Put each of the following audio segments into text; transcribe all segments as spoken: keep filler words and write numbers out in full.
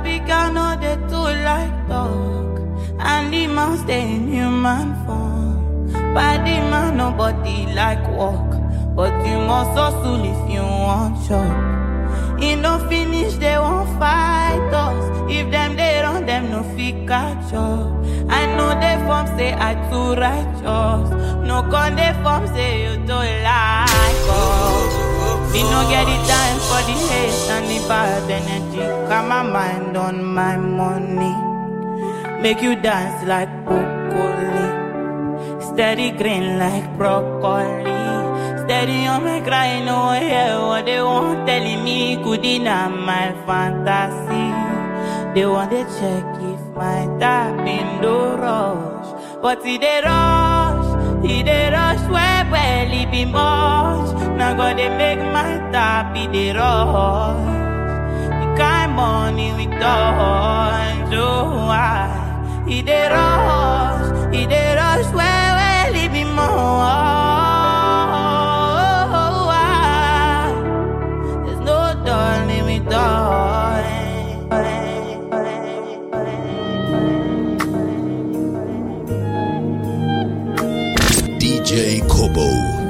big, I know they too like dog. And the man stay in human form. By the man, nobody like walk. But you must hustle if you want shop. In no finish, they won't fight us. If them they run, them no fit catch up. I know they form say I too righteous. No con they form say you don't like us. We no get the time for the hate and the bad energy. Got my mind on my money. Make you dance like broccoli. Steady green like broccoli. Steady on my cry, no hear what they want telling me. Could deny my fantasy. They want to check if my tap in the rush. But if they rush, if they rush, where will it be much? Now gotta make my tap in the rush. The kind money we touch, oh I. If they rush, if they rush, where will it be much? D J Kobo.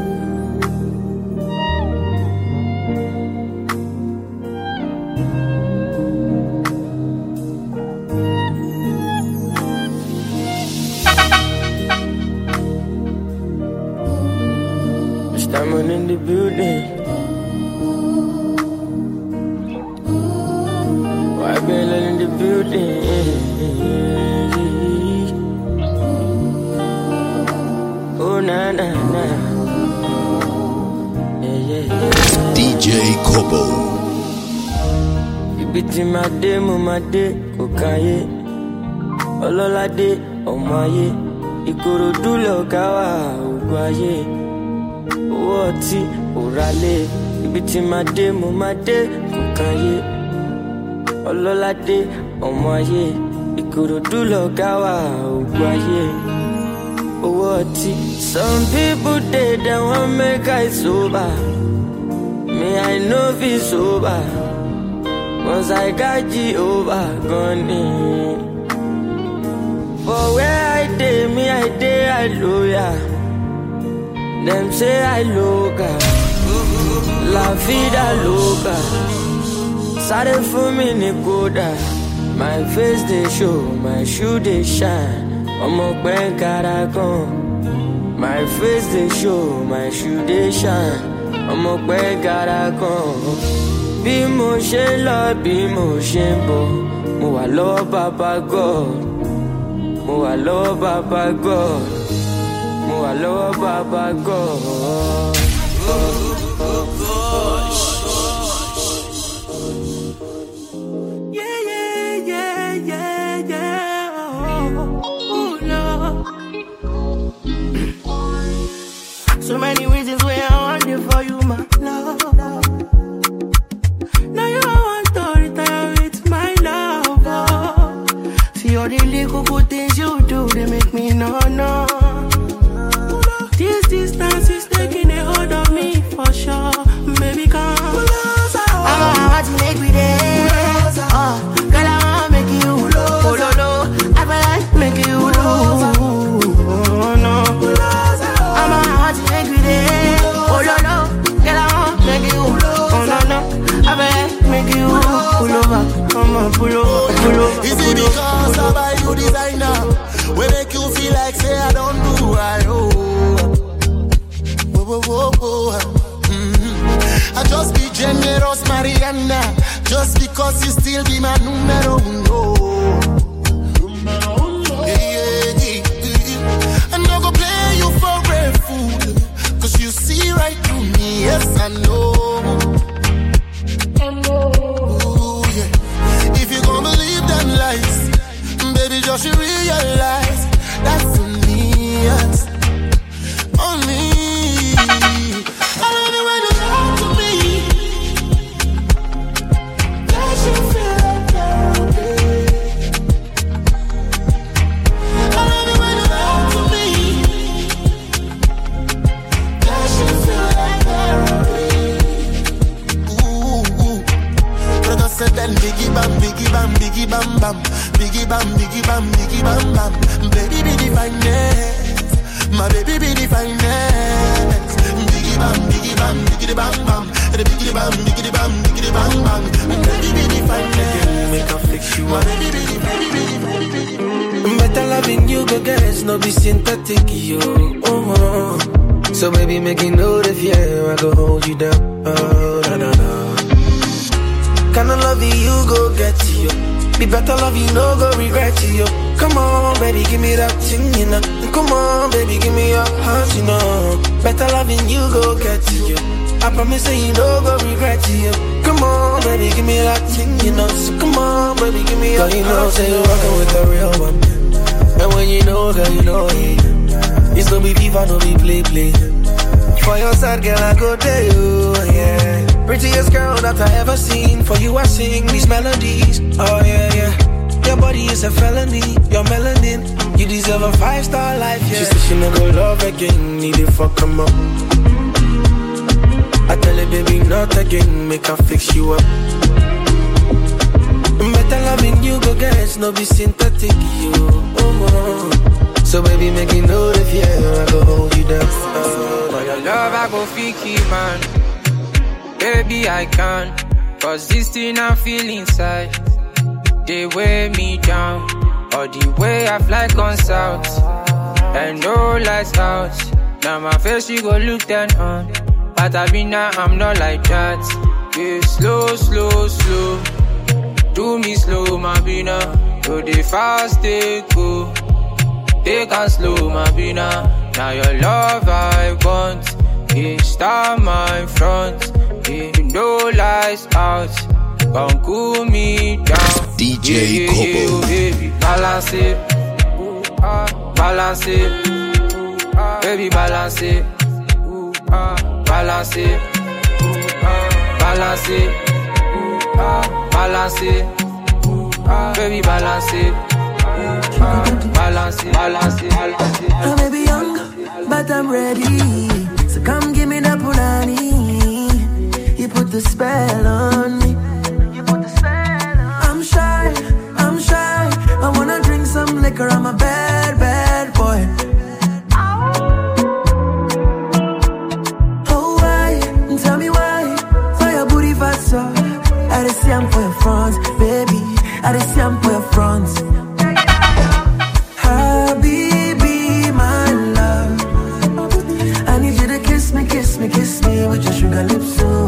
Diamond in the building. White Bell in the building. Oh na na na. Yeah yeah. D J Kobo. Ibi tí máa dé mo máa dé kò káyé. Ọlọ́ládé ọmọ ayé. Ìkòròdú lọ̀gá wa ògùn ayé. Owó ọtí òrálé. Ibi tí máa dé mo máa dé kò káyé. Ọlọ́ládé ọmọ ayé. Ìkòròdú lọ̀gá wa ògùn ayé. Owó ọtí. Some people dey they wan make I sober. Me I no fit sober. Cause I got Jehovah gunning. For where I dey, me I dey hallelujah. Them say I loca, la vida loca. Sorry for me Nicoda. My face they show, my shoe they shine. I'm a bank caragon. My face they show, my shoe they shine. I'm a bank caragon. Bí mo ṣe lọ, bí mo ṣe bọ̀, mo wà lọ́wọ́ Baba God. Mo wà lọ́wọ́ Baba God. Mo wà lọ́wọ́ Baba God. Oh, oh, gosh. Yeah, yeah, yeah, yeah, yeah. Oh, oh no. So many reasons why I want you for you, my love. Now you want to retire with my love. Oh. See all the little good things you do, they make me no, no. This distance is taking a hold of me for sure. Baby, come. I want to make me there. Oh, girl, I want to make you. Oh, no, no. I want to make you. Oh, no. I want to make me there. Oh, no, no. Girl, I want to make you. Oh, no, no. I want to make you. Pull over. Come on, pull over. Pull over. Is it because I buy you designer? When make you feel like say I don't do right, oh. Whoa, whoa, whoa. Mm-hmm. I just be generous, Mariana. Just because you still be my numero uno. Yeah, yeah, yeah. I'm not gonna play you for a fool. Cause you see right through me, yes I know. Ooh, yeah. If you gonna believe them lies, baby, just realize that's on me, yes. On me. I love you when you talk to me. That you feel like therapy. I love you when you talk to me. That you feel like therapy. Ooh, ooh. But I said then biggie bam, biggie bam, biggie bam bam, biggie bam, biggie bam, biggie bam bam. Baby be the finest, my baby be the finest. Biggie bam, biggie bam, biggie bam bam, the biggie bam, biggie bam, biggie bam bam. Baby be the finest, make her fix you my up. baby be the, baby be the, baby be the. Better loving you, go guess, no be synthetic, yo. Oh, oh. So baby, make it know the fear, I go hold you down. Oh, na na na. Kinda love you, go get you. Be better love you, no go regret you. Come on, baby, give me that thing, you know. Come on, baby, give me your heart, you know. Better loving you, go get you. I promise that you no go regret you. Come on, baby, give me that thing, you know. So come on, baby, give me your heart, you know. Say you're rockin' with a real one. And when you know, girl, you know it. It's no be FIFA, no be play, play. For your side, girl, I go there, you, yeah. Prettiest girl that I ever seen. For you, I sing these melodies. Oh, yeah, yeah. Your body is a felony. Your melanin. You deserve a five-star life, yeah. She said she no go love again. Need to fuck him up. I tell her, baby, not again. Make her fix you up. Better loving you, go guess. No be synthetic, you. Oh, oh. So, baby, make it know the fear. I go hold you down. Oh, for your love, I go fiki, man. Baby, I can. Cause this thing I feel inside, they weigh me down. Or the way I fly on south, and no lights out. Now my face you go look down on. But I be now, I'm not like that. Yeah, slow, slow, slow. Do me slow, my bina. Do the fast, they go. They can slow, my bina. Now your love I want. Yeah, start my front. Yeah, no lights out. Come cool me down. D J yeah, Kobo. yeah, yeah, baby, balance it. Uh, balance it. Uh, baby, balance it. Uh, balance it. Uh, balance it. Uh, balance it. Uh, baby, balance it. Uh, balance it. Balance it. Balance it. I may be young, but I'm ready. So come give me that punani. You put the spell on me. You put the spell on. I'm shy, I'm shy. I wanna drink some liquor. I'm a bad, bad boy. Oh, why? Tell me why. For your booty fat so. I just see I'm for your fronts, baby. I just see I'm for your fronts. Habibi, my love. I need you to kiss me, kiss me, kiss me with your sugar lips, so.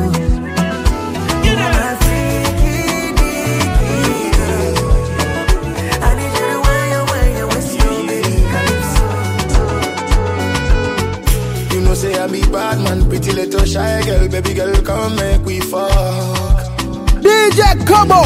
Be bad man, pretty little shy girl, baby girl, come make we fuck. D J Kobo.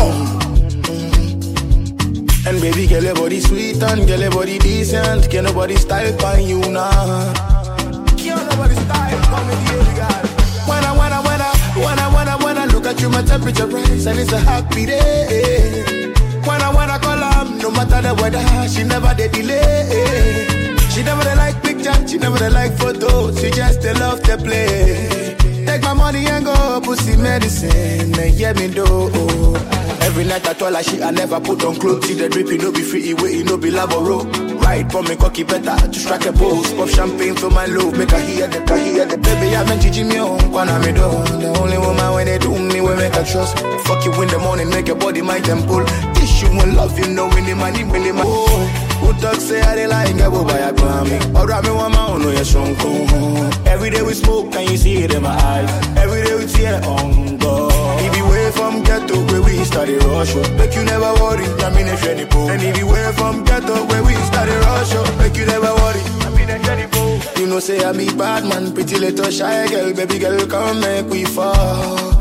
Mm-hmm. And baby girl, your body sweet and girl, your body decent. Can't nobody style by you now. Can't nobody style by me, dear girl. When I, when I, when I, when I, when I, when I look at you, my temperature rise and it's a happy day. When I, when I call her, no matter the weather, she never did delay. She never they like pictures, she never they like photos. She just they love to play. Take my money and go pussy medicine. And yeah me do. Every night I told her she I never put on clothes. See the dripping, no be free, waiting, no be laboro. Ride for me cocky better to strike a pose. Pop champagne for my love, make her hear the car hear the baby. I been Gigi me on, wanna me do. The only woman when they do me, we make her trust. Fuck you in the morning, make your body my temple. Tissue and love you know when the money, when the money. Who talk say I dey like a boy I call me. Or I me want my own way strong. Every day we smoke, can you see it in my eyes? Every day we tear on God. If you way from ghetto where we started rush, make you never worry. I mean if any pool. And if you way from ghetto where we started rush, make you never worry. I mean if any pool. You know say I be bad man, pretty little shy girl, baby girl come make we fuck.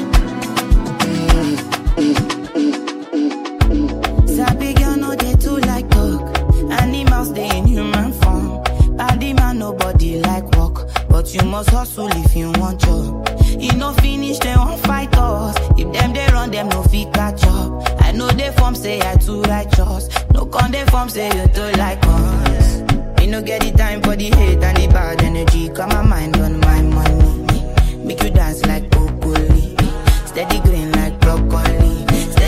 Sabi girl no dey too like talk. Animals they in human form. Body man nobody like walk, but you must hustle if you want job. You no finish they won't fight us. If them they run them no fit catch up. I know they form say I too righteous. No con they form say you too like us. Me no get the time for the hate and the bad energy. Got my mind on my money. Make you dance like broccoli. Steady green like broccoli. Steady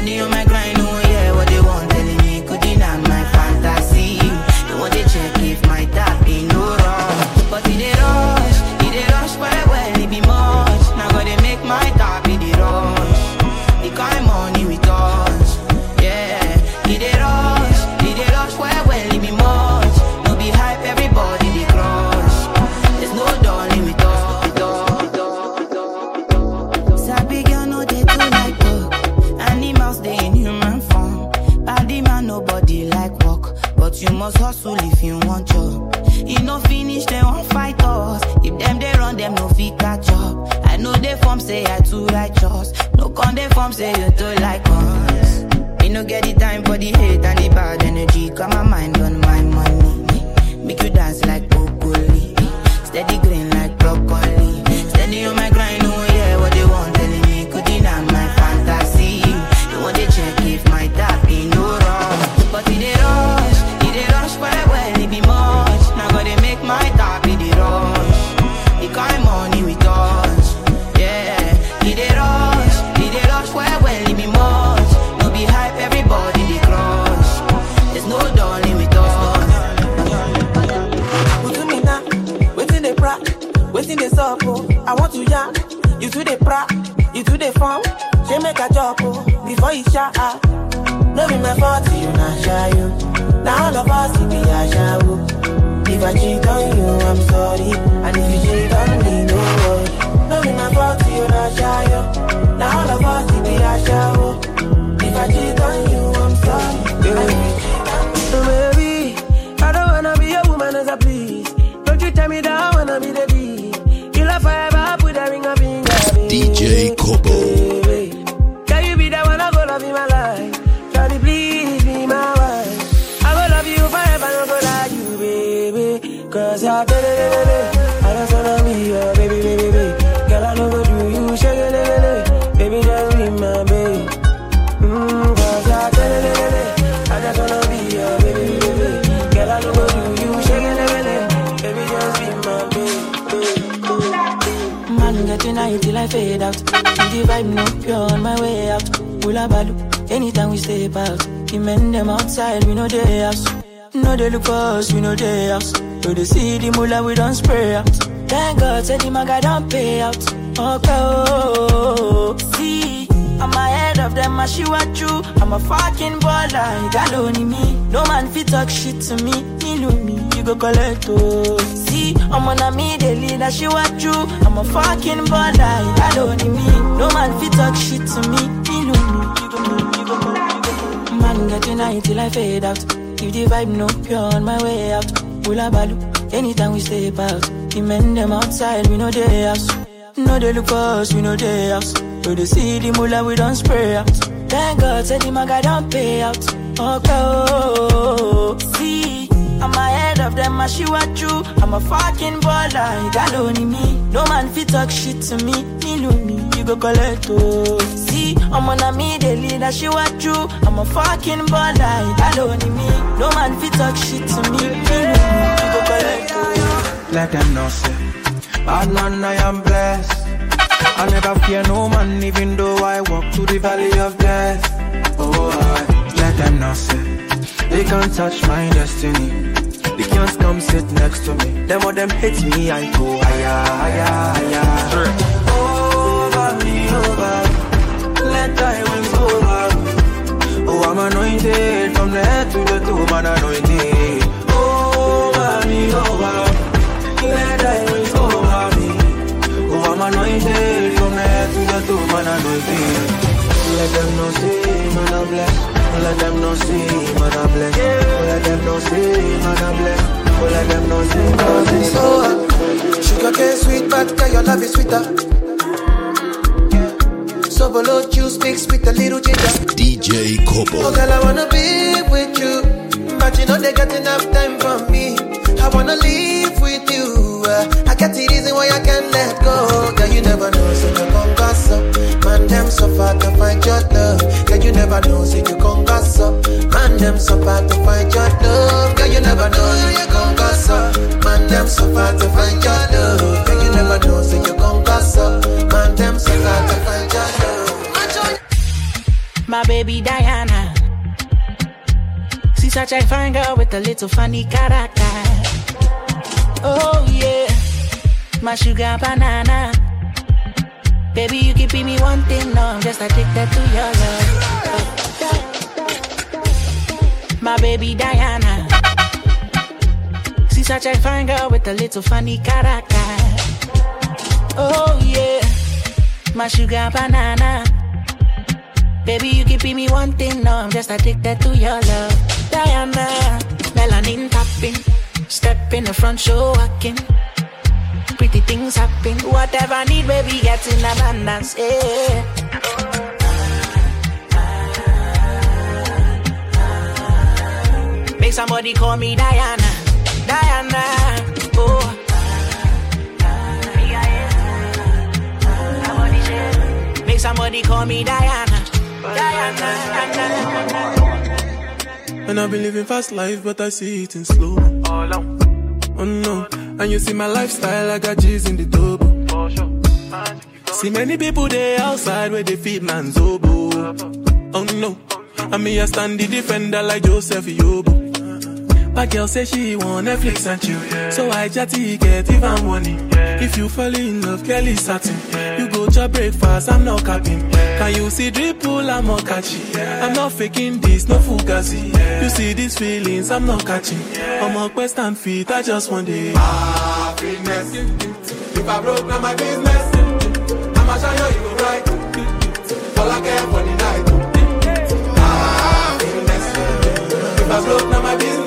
must hustle if you want job. You no finish, they won't fight us. If them they run, them no fit catch up. I know they form say I too righteous. No con they form say you too like us. Me no get the time for the hate and the bad energy. Got my mind on my money. Make you dance like broccoli. Steady green like broccoli. Steady on my grind, oh yeah, what they want telling me. Could deny my fantasy. They want to check if my tap ain't no wrong. But it they rush, it they rush well, well, it be much. Now gotta make my tap in the rush. The kind money we touch, yeah. It they rush, it they rush well, well, it be much. No be hype, everybody they crush. There's no darling with us. Who do me now? Waiting they pra, waiting they sup, oh. I want to ya, you do the pra, you do the form. She make a job, oh, before you shot out. No be my fault, you not shy, you. Now all of us, it be a shower. If I cheat on you, I'm sorry. And if you cheat on me, no worry. No be my fault, you not shy, you. Now all of us, it be a shower. If I cheat on you, I'm sorry. Yeah. And if you cheat on me, so baby, I don't wanna be a woman as a please. Don't you tell me that I wanna be the lead. You love forever, put a ring up in your baby. D J Kobo. Can you be the one I go love in my life? Shawty, please be my wife. I go love you forever, I go love you, baby. Cause you're da-da-da-da-da. I just wanna be your baby, baby, baby. Girl, I know go do you, shake it, baby, just be my baby. Mmm, cause you're da-da-da-da-da. I just wanna be your baby, baby, baby. Girl, I know go do you, shake it, baby, just be my baby. Man, getting high till I fade out. The vibe no pure on my way out. Hula balu, anytime we step out. The men them outside, we know they house. No they look for us, we know they house. So they see the moolah, we don't spray out. Thank God, said the maga don't pay out. Okay, oh, see, I'm ahead of them, I she what you. I'm a fucking baller, you got only me. No man fit talk shit to me, me know me, you go collect, oh. See, I'm on a me, they lead, I she what you. I'm a fucking baller, you got only me. No man fit talk shit to me, me know me, you go, you go, you go. Man getting high till I fade out. If the vibe no pure on my way out. Hula balu, anytime we step out. The men them outside, we know they house. No they look for us, we know they house. So they see the moolah, we don't spray out. Thank God, said the maga don't pay out. Okay, oh, see, I'm ahead of them, I she what you. I'm a fucking baller, you got only me. No man fit talk shit to me, me know me, you go collect, oh. See, I'm on a me, they lead, I she what you. I'm a fucking baller, you got only me. No man fit talk shit to me, me know me, you go collect, oh. Let them know, say, bad man, I am blessed. I never fear no man, even though I walk through the valley of death. Oh, I let them know, say, they can't touch my destiny. They can't come sit next to me. Them or them hate me, I go higher, higher, higher. Over me, over. Let thy wings over. Oh, I'm anointed from the head to the toe, man anointed. Over me, over. Let thy wings over me. Oh, I'm anointed from the head to the toe, man anointed. Let them know say, man I bless. Let them know say, man I bless. Let them know say, man I bless. Let them know say, man I bless. So, sugar cane sweet, but your love is sweeter. So below juice mixed with a little ginger. D J Kobo. Oh girl, I wanna be with you, but you know they got enough time for me. I wanna live with you. uh, I got the reason why I can't let go. Girl, you never know, so you come gas up. Man, them so far to find your love. Girl, you never know, so you come gas up. Man, them so far to find your love. Girl, you never know, so you come gas up. Man, them so far to find your love. Girl, you never know, so you come gas up. Man, them so far to find your love. My baby Diana, she's such a fine girl with a little funny character. Oh yeah, my sugar banana. Baby, you keep me one thing, no, I'm just addicted to your love. My baby Diana, she's such a fine girl with a little funny character. Oh yeah, my sugar banana. Baby, you keep me one thing, no, I'm just addicted to your love. Diana, na melanin tapping. Step in the front, show walking. Pretty things happen. Whatever I need, baby, get in abundance. Yeah. Make somebody call me Diana, Diana. Oh. Make somebody call me Diana, Diana. And I've been living fast life, but I see it in slow. Oh no, and you see my lifestyle, I got G's in the double. See many people there outside where they feed man's oboe. Oh no, and me I stand the defender like Joseph Yobo. My girl say she want Netflix and chill, yeah. So I chatty get even money, yeah. If you fall in love, Kelly satin, yeah. You go to breakfast, I'm not capping, yeah. Can you see dripple, I'm not catching, yeah. I'm not faking this, no fugazi, yeah. You see these feelings, I'm not catching, yeah. I'm on quest and feet, I just want it. Happiness. If I broke, now my business. I'ma show you, you go right. All I care for the night. Happiness. If I broke, now my business.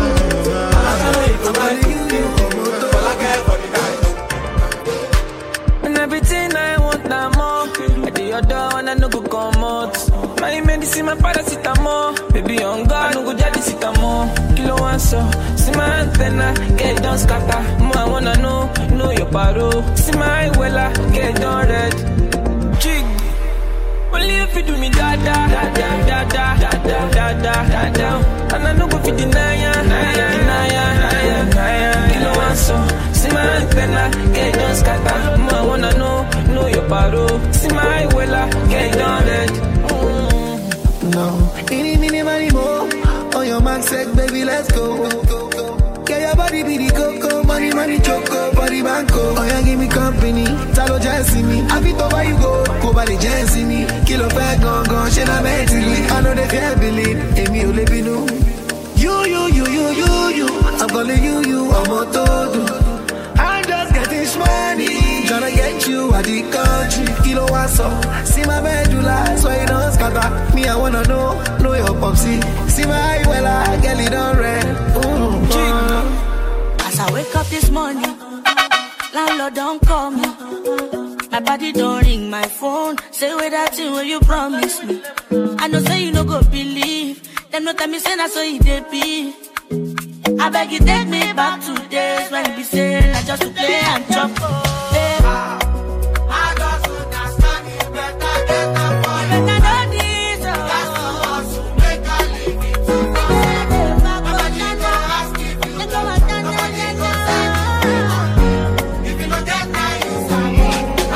And everything I want now more. I do your door and I no go come out. My medicine, my paracetamol. Baby on God, I no go jadi sitamol. Kilo one so, see my antenna, get it done scatter. More I wanna know, know your paro. See my wella, get it done red. Jig. Only if you do me da da da da da da da da da da da. And I no go fit deny ya, deny ya, deny ya, deny ya. Kilo one so, see my antenna, get it done scatter. More I wanna know, know your paro. See my wella, get it done red. No, any mini money more. On your man said, baby, let's go. Get your body be the coco, money, money, choco, body banco. Oh, yeah, give me company, talo jansi me. I fit over you go, go by the jansi me. Kilo fat gone, gone, shit I'm mentally. I know they can't believe, and me only be new. You, you, you, you, you, you. I'm calling you, you, I'm a todo. I'm just getting money, tryna get you out the country. Kilo one so, see my medulla, so you don't scatter. Me, I wanna know, know your popsy. See my eye, well, I get it on red. Ooh, as I wake up this morning, landlord don't call me. My body don't ring my phone. Say where that thing where you promise me. I know say you no go believe. Them no tell me say that's so it dey be. I beg you take me back to days when we say I just to play and chop. Hey. I just understand it better get up for you. Better know this. That's the hustle. Make I live it to go. Nobody go ask if you go. Nobody go say if you don't get my inside. I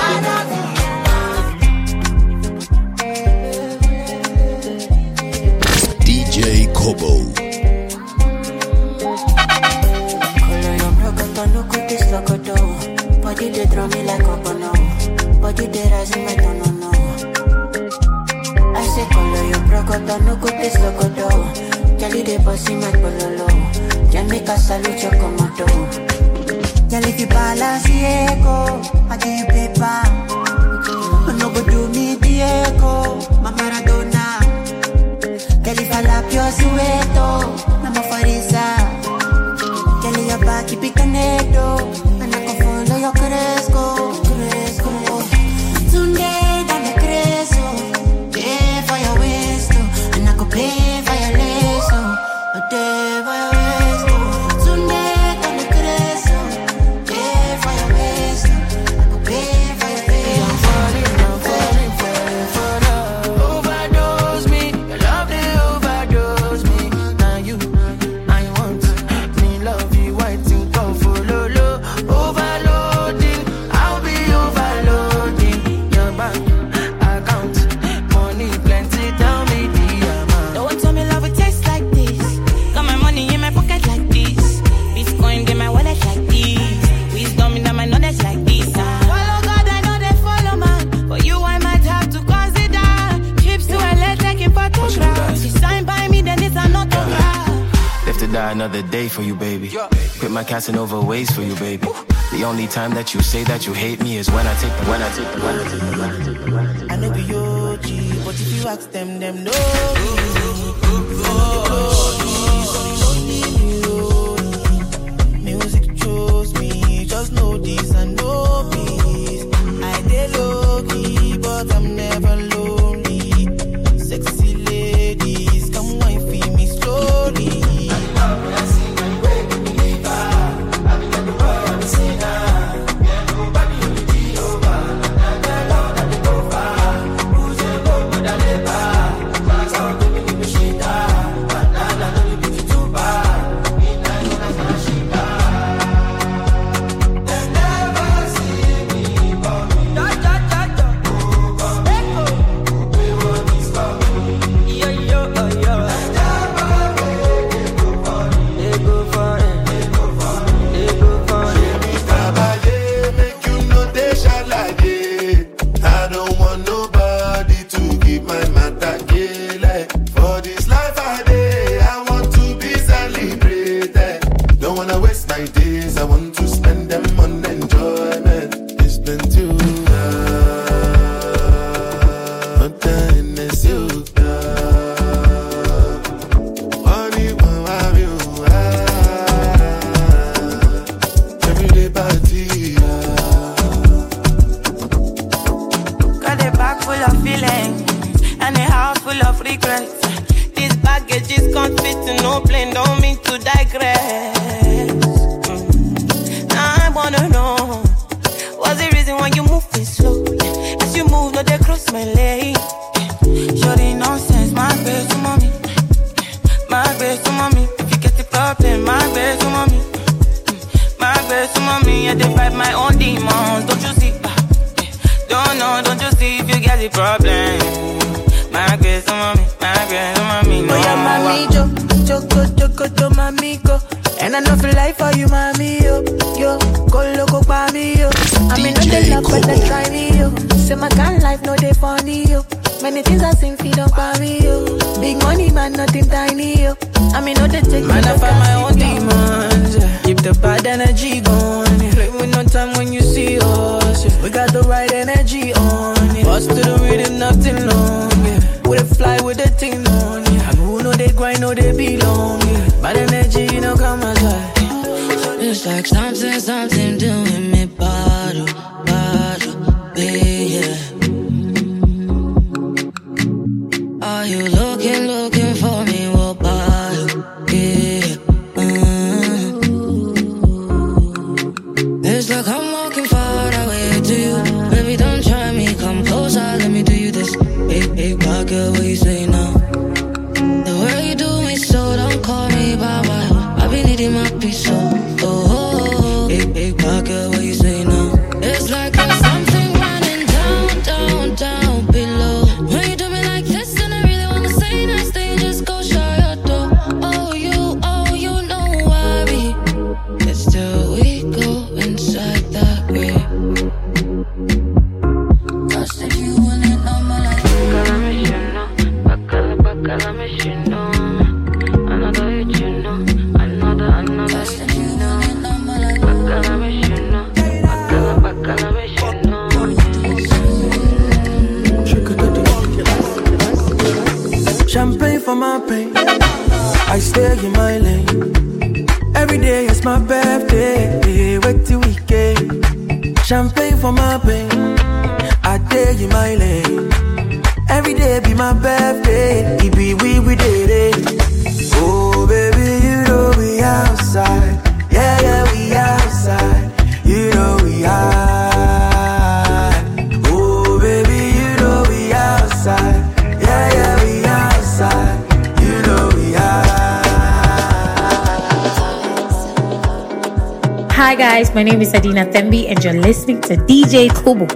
don't. D J Kobo. Body they draw me like a bono. Body they rise in my tono no. I say color your procoto no good this locoto. Jali they bossy my pololo. Jamaica salute your commando. Jali fi balance echo. I give you paper. No go do me Diego. My Maradona. Jali fala pio sueto. Nama farisa. Jali your back keep it connected. Yo crezco, crezco. Today dame crezo. Pay for your waste, and I could pay for your lace. Pay for your waste. Today dame crezo. Pay for your waste, I could pay for your lace. I'm falling, I'm falling, falling for love. Overdose me, your love they overdose me. Now you, I want me love you, white to come follow low. Overload. Another day for you, baby. Quit my Casanova ways for you, baby. The only time that you say that you hate me is when I take the when I take the when I take the when I take the when I take the. I know be O G, but if you ask them, them know me. you. Money, money, every day party. Got a bag full of feelings and a house full of regrets. This baggage is can't fit to no plane, don't mean to digress. Mm. I wanna know, what's the reason why you moving slow? As you move, no they cross my lane. Shorty nonsense, my best to mommy, my best to mommy. If you get the problem, my best to mommy, my best to mommy. I dey fight my own demons, don't you see? Don't know, don't you see if you get the problem? My best to mommy, my best to mommy. No, oh yeah, mami, yo, choco, choco, to mami, go. And I know for life for you, mami, yo, yo, go loco, mami, yo. I mean, not the love, but they try me, yo. Say my kind life, no, they funny, yo. Many things I sing, feed up on me, yo. Big money, man, nothing tiny, yo. I mean, no, they take me. Man, I find my own demons, yeah. Keep the bad energy going, yeah. Play with no time when you see us, yeah. We got the right energy on, yeah. Bust to the rhythm, nothing long, yeah. We dey fly with the thing on, yeah. And who know they grind, know they belong, yeah. Bad energy, you know, come aside. It's like something, something doing me bad, bad, yeah. Are you looking, looking for me? Well, bad, yeah. Mm. It's like I'm walking far away to you. Baby, don't try me, come closer, let me do you this. Hey, hey, bad girl, what you say now? The way you do me so, don't call me Baba. I be needing my peace, so oh, oh, oh. Hey, hey, bad girl, what you say now? It's like there's something running down, down, down below. When you do me like this, and I really wanna say nice things, just go shut your door. Oh, you, oh, you know why we, it's still we go inside that way. Cause if you want it, I'm like, bacala me, you know, bacala, bacala me, you know. Another hit, you know, another, another hit, you know. Bacala me, you know, bacala, bacala me, you know. Champagne for my pain, I stay in my lane. Every day is my birthday, wait till weekend. Champagne for my pain, I stay in my lane. Every day be my birthday, it be we we did it. Oh baby, you know we outside, yeah yeah we outside, you know we high. Oh baby, you know we outside, yeah yeah we outside, you know we high. Hi guys, my name is Adina Thembi and you're listening to D J Kobo.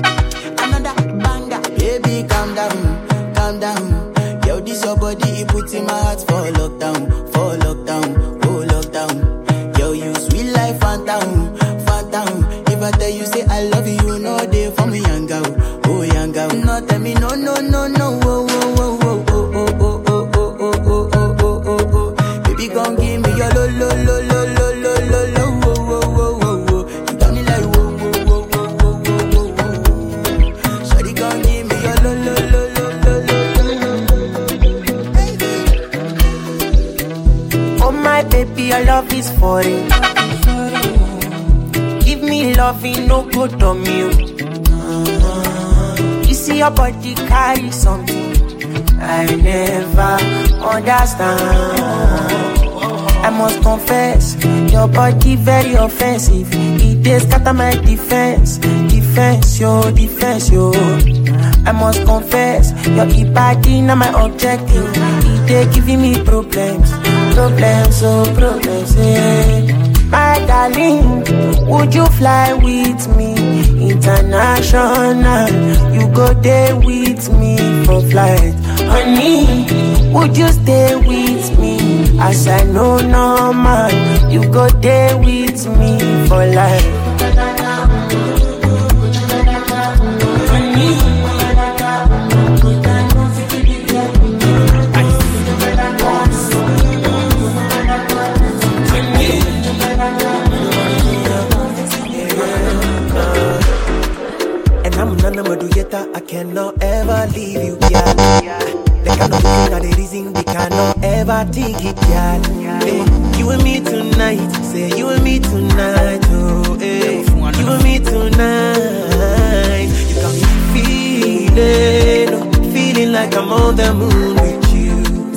Baby, calm down, calm down. Yo, this your body, it puts in my heart for lockdown, for lockdown, oh lockdown. Yo, you sweet life, phantom, phantom. If I tell you say I love you, no day for me, young girl, oh young girl. No, tell me no, no, no, no, oh, oh, oh, oh, oh, oh, oh, oh, oh, oh, oh, oh, oh, oh. Baby, come give me your lo, lo, lo, lo, lo, lo, lo, lo, oh, oh, oh, oh, oh. You got me like whoa, whoa, whoa, whoa, whoa, whoa, whoa. Shawty, come give me your lo, lo, lo, lo, lo, lo. Oh my baby, your love is for it. Give me loving, no good on mute. You see your body carry something I never understand. I must confess, your body very offensive. It dey scatter my defense, defense, yo, defense, yo. I must confess, your body not my objective. It dey giving me problems, problems, oh problems, yeah. My darling, would you fly with me international? You go there with me for flight. Honey, would you stay with me? As I know normal, you go there with me for life. I cannot ever leave you, yeah. They cannot think of the reason they cannot ever take it, girl. Hey, you and me tonight, say you and me tonight, oh, hey, you and me tonight. You got me feeling, oh, feeling like I'm on the moon with you,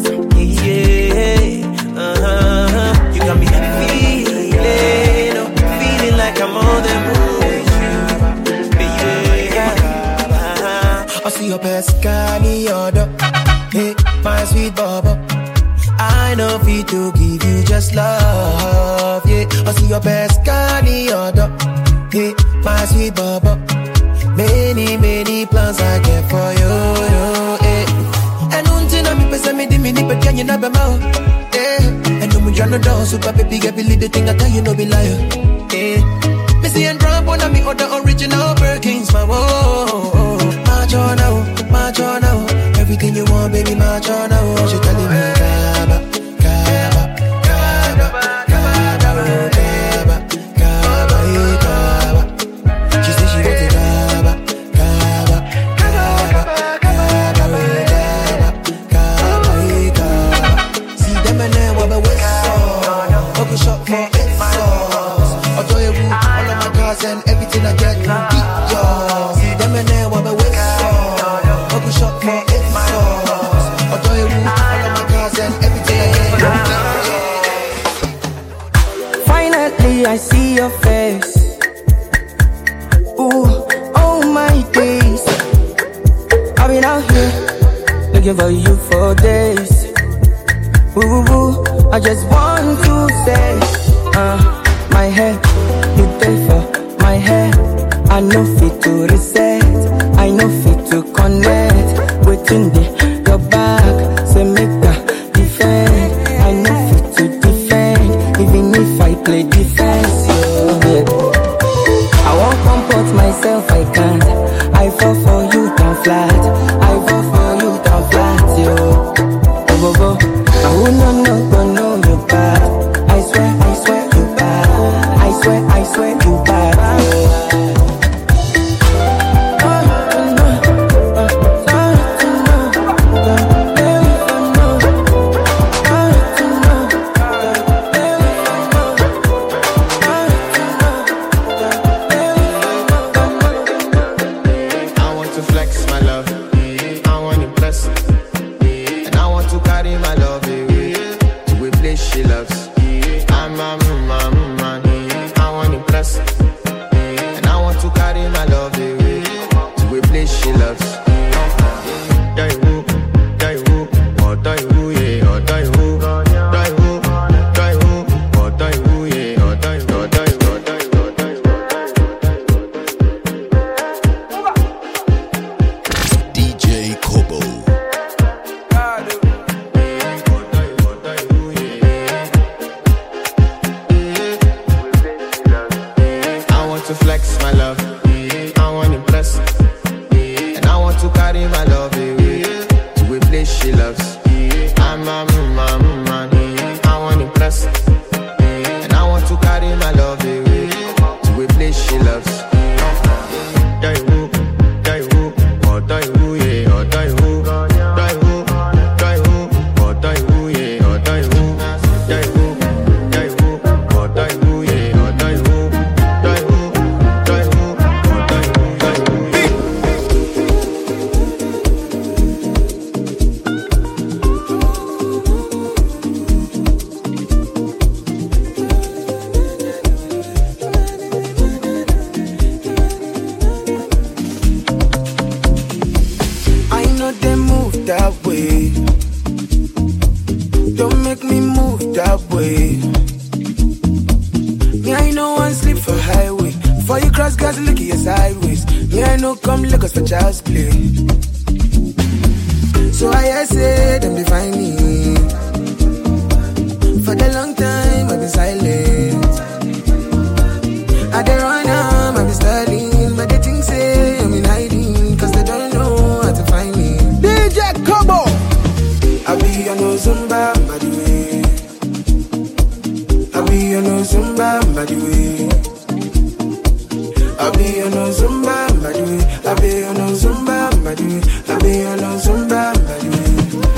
yeah, uh-huh. You got me feeling, oh, feeling like I'm on the moon with you, baby, uh-huh. I see your best guy in your door. Hey, my sweet bubble, I know fit to give you just love, yeah. I see your best guy in your door. Hey, my sweet bubble, many, many plans I get for you, you, hey. And until I'm in me, me, me, but you never know, hey. And I'm trying to do super baby, get believe the thing I tell you, no be liar, hey. Me see and drop one of me other original Birkins, my whoa. March on now, march on now. Everything you want, baby, march on now. She telling me, Kaba, Kaba, Kaba, Kaba, Kaba, Kaba, hey, Kaba. She said she wants it, Kaba, Kaba, Kaba, Kaba, hey, Kaba, Kaba, hey, Kaba. See them and then what about what's up? Focus shot for it sauce. I'll tell you, all of my cars and everything I get, beat yours. See them and then what about what's up? Focus shot for it. Finally, I see your face. Ooh, oh my days. I've been out here looking for you for days. Ooh, ooh, ooh. I just want to say, uh, my head, you pay for my head. I know fit to reset, I know fit to connect. Within the your back, say make a defend. I know fit to defend, even if I play defense. Yeah. I won't comport myself, I can't. I fall for you down flat, I fall for you down flat, yo. Go go go, I will not know, but know you bad. I swear, I swear you bad. I swear, I swear you bad. Zumba, I be on Zumba, I be on Zumba, I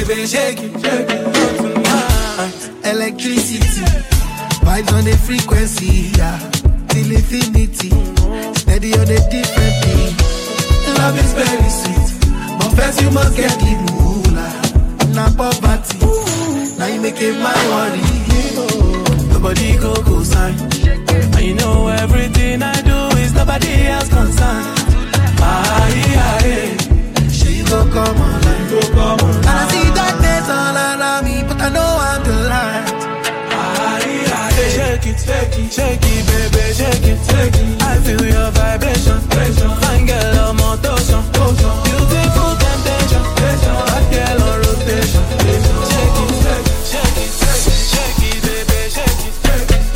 baby, shake it, shake it tonight. Electricity, vibes on the frequency, yeah. Till infinity, steady on the different beat. Love is very sweet, but first you must get the moolah. Now poverty, now you make it my worry. Nobody go go sign, and you know everything I do is nobody else concerned. Aye, aye, she go come online, go come online. And I see darkness all around me, but I know I'm the light. Aye, aye, shake it, shake it, shake it, baby, shake it, shake it. I feel your vibration, fine girl on motion, beautiful temptation, hot girl on rotation. Shake it, shake it, shake it, shake it, shake it, baby, shake it, shake it.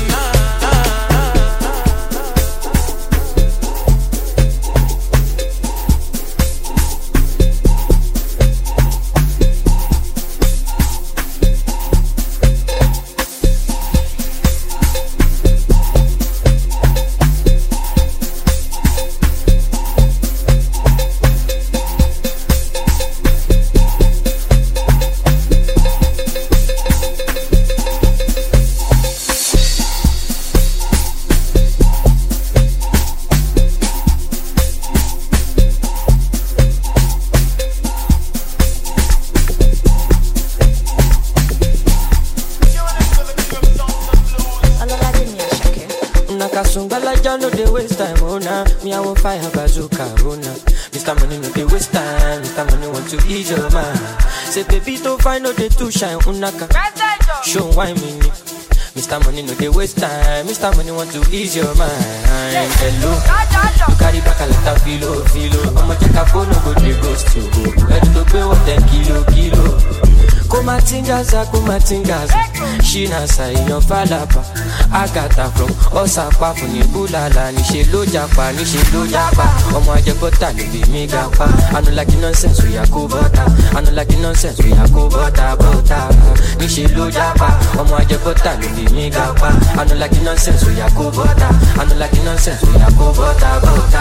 Me, I won't fire bazooka, Rona. Mister Money, no, they waste time. Mister Money, want to ease your mind. Say, baby, don't find no, they too shine. Unaka, show why me. Mister Money, no, they waste time. Mister Money, want to ease your mind. Hello, you carry back a lot of filo, filo. I'ma check a phone, no go, they ghost you. Ready to pay what ten kilo, kilo. Kumatingaza, kumatingaza. She nasa in your falapa. Agata from Osapa from Bulala. Nishi lo japa, nishi lo japa. Omo ajebota no be me gapa. I don't like the nonsense we are go butter. I don't like the nonsense we are go butter, butter. Nishi lo japa. Omo ajebota no be me gapa. I don't like the nonsense we are go butter. I don't like the nonsense we are go butter,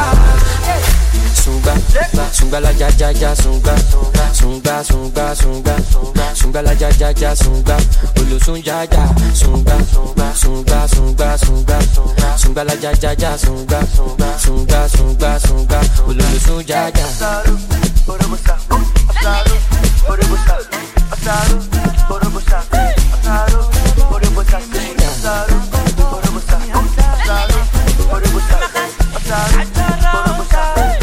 butter. Sunga, sunga la ja ja ja sunga, sunga sunga sunga, sunga la ja ja ja sunga, ulu sunga ja sunga, sunga sunga sunga, sunga la ja ja ja sunga, sunga sunga sunga, ulu sunga ja. Borobusa, asaru, borobusa, asaru, borobusa, asaru, borobusa, asaru, borobusa, asaru, borobusa, asaru.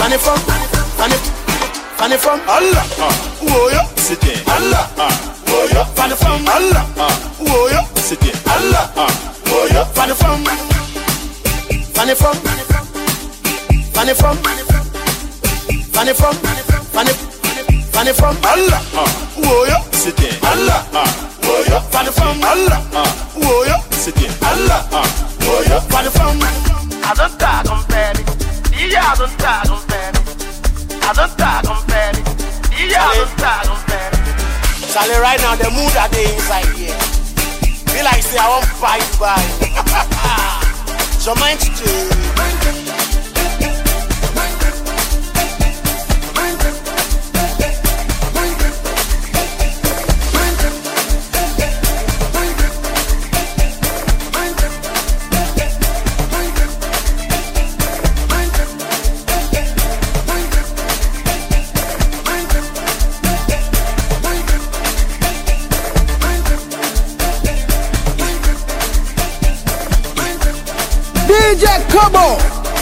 Fanny from, Fanny, Fanny from Allah. Oh yeah, sit there. Allah. Oh yeah, Fanny from Allah. Oh yeah, sit there. Allah. Oh yeah, Fanny from, Fanny from, Fanny from, Fanny from, Fanny, Fanny from Allah. Oh yeah, sit there. Allah. Oh yeah, Fanny from Allah. Oh yeah, sit there. Allah. Oh yeah, Fanny from. I don't talk on baby. Yeah, I don't talk on baby. I don't talk on baby. Yeah, I don't talk on baby. Charlie, right now the mood that they inside here. Feel like say I want fight by. So mind to. D J Kobo.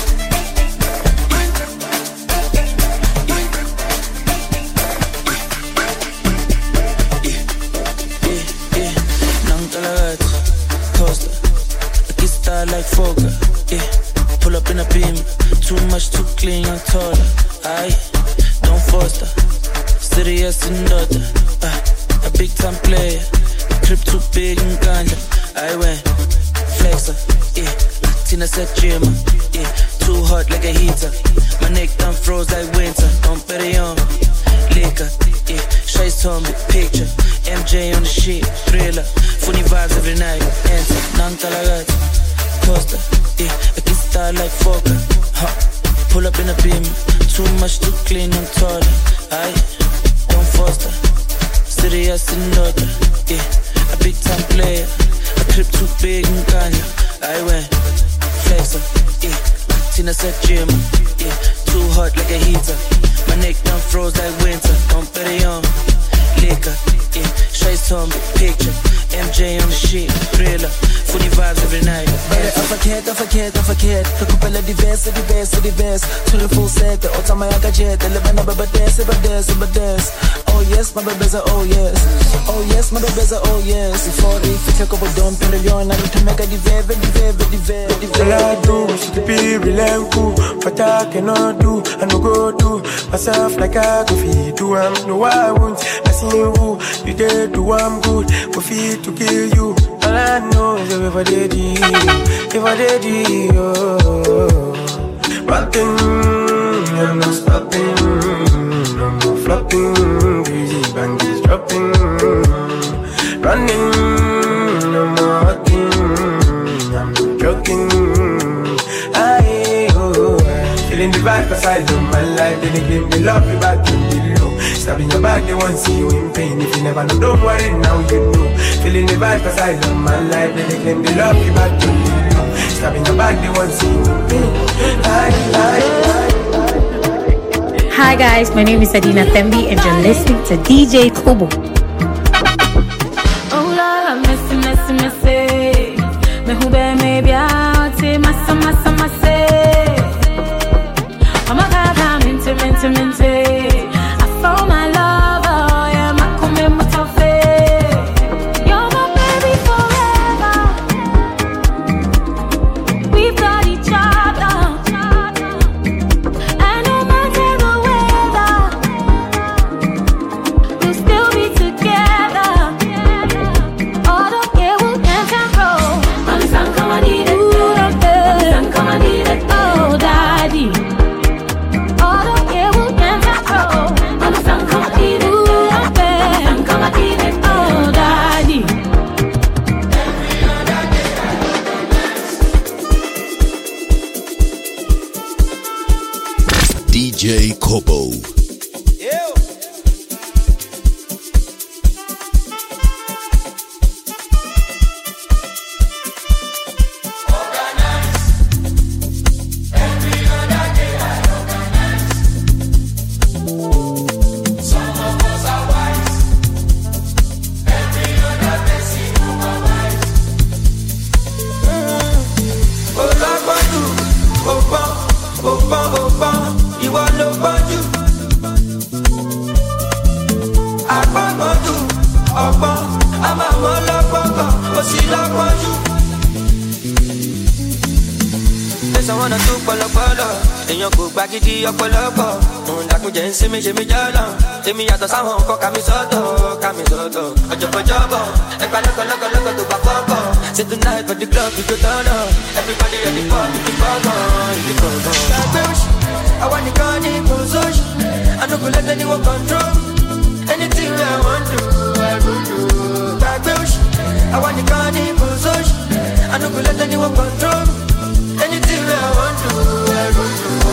Like Fokker, yeah. Pull up in a beam, too much, too clean, I'm taller. Aye, don't foster, serious and daughter. Uh, a big time player, crib too big and ganja. I went flexer, yeah. Tina said Jimmer, yeah. Too hot like a heater. My neck done froze like winter. Don't bet it on me, liquor, yeah. Shice on me, picture. M J on the shit, thriller. Funny vibes every night. Enter, non-calagat. Costa, yeah, I can style like Fokker, huh. Pull up in a beam, too much, too clean, I'm taller. Aye, don't foster, serious and daughter, yeah. A big time player, a crib too big and ganja. I went flexer, yeah. Tina said Jim, yeah. Too hot like a heater. My neck done froze like winter. Don't bet it on liquor, yeah. Shice on me, picture. M J on the shit, thriller. Funny vibes every night. Jag verkhet, jag verkhet, jag verkhet. Jag kopplar diverse, diverse, diverse. Till du fortsätter och tar mig jag gadget. Eller vänner, bara des, bara des, bara des. Oh yes, my baby's a oh yes. Oh yes, my baby's a oh yes. Ifrån dig fick jag gå på dom, pendelion. När du tar mig diveve, diveve, diveve, diveve. All I do is to be real and cool. What I cannot do, I no go do myself like I go feed do. I'm no I won't. I see you, you did do I'm good. Go feed to kill you. All I know is if I did you, if I did you, oh. One thing, I'm not stopping, I'm not flopping, crazy bangies dropping, running, I'm not hurting, I'm not joking, I, oh, feeling the vibe cause I love my life, then again they love me back in the low, stabbing your back, they won't see you in pain, if you never know, don't worry, now you know. Feeling the vibe cause I love my life. Then they claim they love me back to you. Stabbing your back, they want to see me. Hi guys, my name is Adina Thembi and you're listening to D J Kobo. Oh la, messy, messy, messy. Me hube me biate, massa, massa, massa. I'm a guy down into, into, into. I found my lover, yeah, my come with a face. You're my baby forever. We've got each other. And no matter the weather, we'll still be together. All the care will never grow. Mami san come and eat it. Mami san come and eat it. Oh, daddy. All the care will never grow. Mami san come and eat it. Mami san come and eat it. Oh, daddy. D J Kobo. Ìwọ ló see that one you. Yes, I wanna do polo polo. And you go back it up polo polo. That me just see me, see me jala. See me at the sound, come come soto, come soto. I just put job on. If I look, look, look, look, to Papa. Say tonight for the club, we go down. Everybody at the party, the Papa, the Papa. I want the gun in position. I don't let anyone control. Anything I want to, I will do. I want the gun in position. I don't let anyone control. Anything I want to, I will do.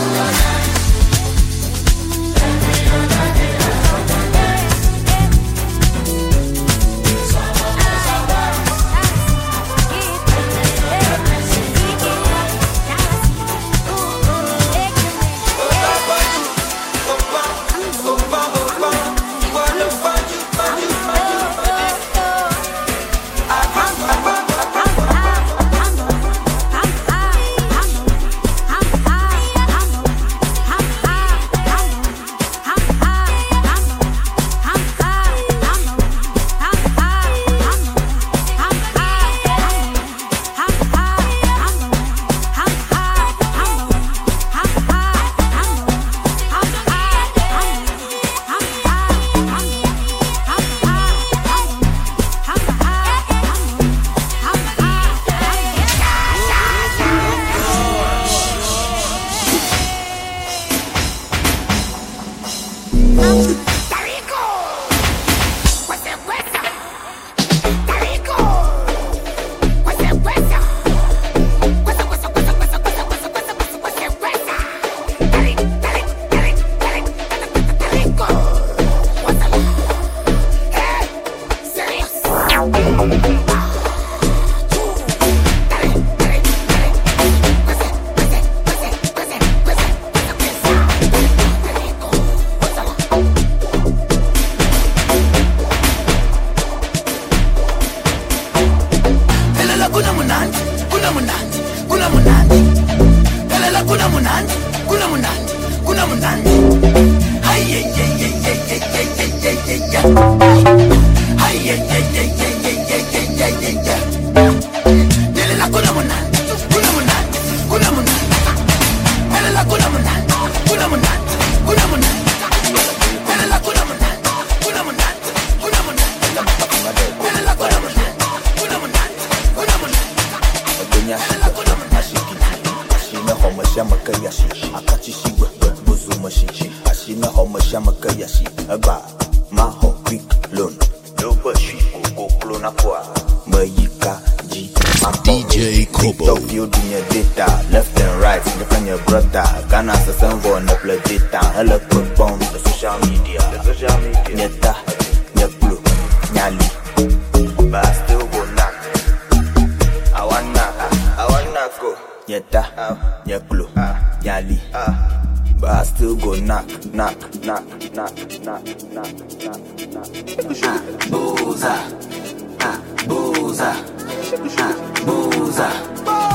D J Kobo. Building your data, left and right, different your brother. Ghana sa sango na play data. Hello, put bomb the social media. The social media. Nyeta, nyeklu, nyali. But I still go knock. I wanna, I wanna go. Nyeta, nyeklu, nyali. But I still go knock, knock, knock, knock, knock, knock, knock, knock. Booza, booza. Booza.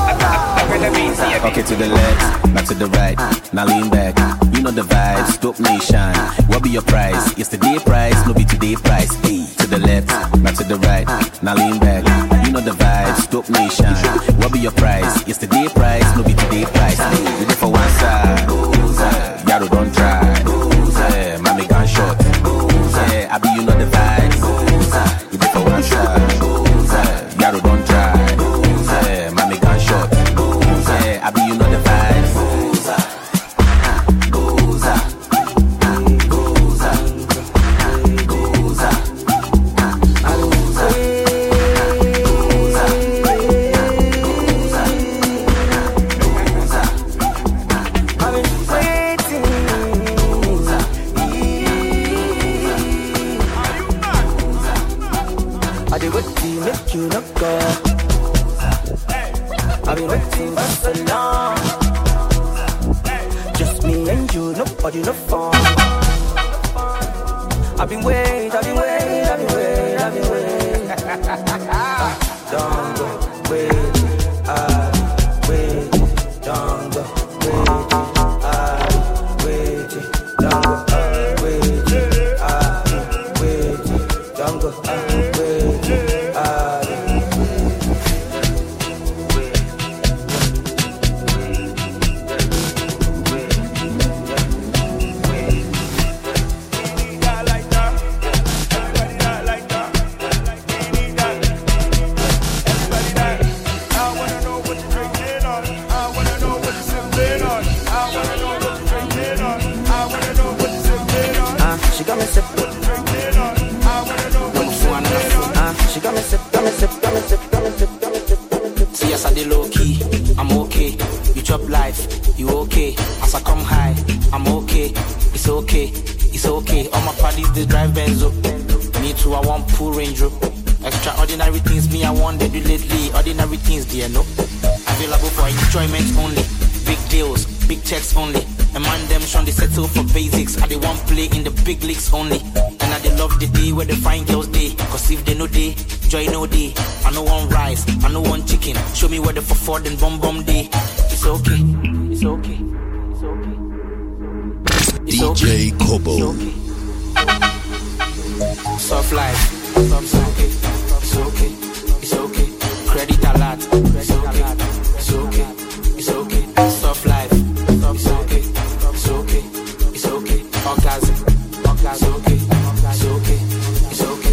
Okay, to the left, not to the right. Now lean back, you know the vibes. Dope nation, what be your price? Yesterday price, no be today price. Hey, to the left, not to the right. Now lean back, you know the vibes. Dope nation, what be your price? Yesterday price, no be today price. Hey, we there for one side. Yaro don't try. Yeah, mommy gun short. Yeah, I be you know the vibes. We there for one side. Yaro don't try. Yeah, mommy gun short. Yeah, I be you know the vibes. Booza, booza, booza, I've been waiting. I did what you make you not go. I've been waiting for so long. Just me and you, nobody no phone. I've been waiting, I've been waiting, I've been waiting, I've been waiting. Ah, don't go, wait, ah, wait, don't go, wait, ah, wait, don't go, ah, wait, ah, wait, don't go, ah, wait, ah. She got me sip. She got me sip, got me sip, got me sip, got me sip, got me sip, got me sip. See us at the low key, I'm okay. You chop life, you okay. As I come high, I'm okay. It's okay, it's okay. All my parties they drive Benzo. Me too, I want pool Range Rover. Extraordinary things me I want to do lately. Ordinary things, dear no. Available for enjoyment only. Big deals, big checks only. A man them shun they settle for basics. I they want play in the big leagues only. And I they love the day where the fine girls day. Cause if they know day, joy no day. I know one rice, I know one chicken. Show me where the for Ford and bomb bomb day. It's okay, it's okay, it's okay. It's D J Kobo. It's okay. Soft life, it's okay, it's okay, it's okay. Credit a lot, it's okay, it's okay, it's okay. Soft life, it's okay, it's okay, it's okay. Orgasm, orgasm, okay, it's okay, it's okay.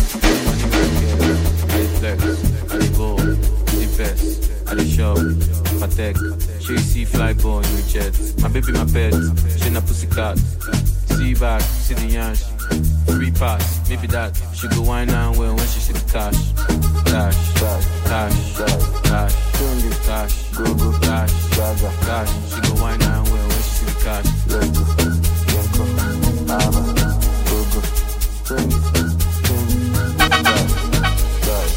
I flex, I go, the best, I the shop, Patek, she see fly born with jet. My baby, my pet, she na pussycat. See back, see the yansh. Free pass, maybe that. She go wine and well when she see the cash. Cash, cash, cash, cash, cash, go go cash, cash. She go wine and well when she see the cash. Let's go, let's go, ava, go go, bring it, bring it, cash, cash.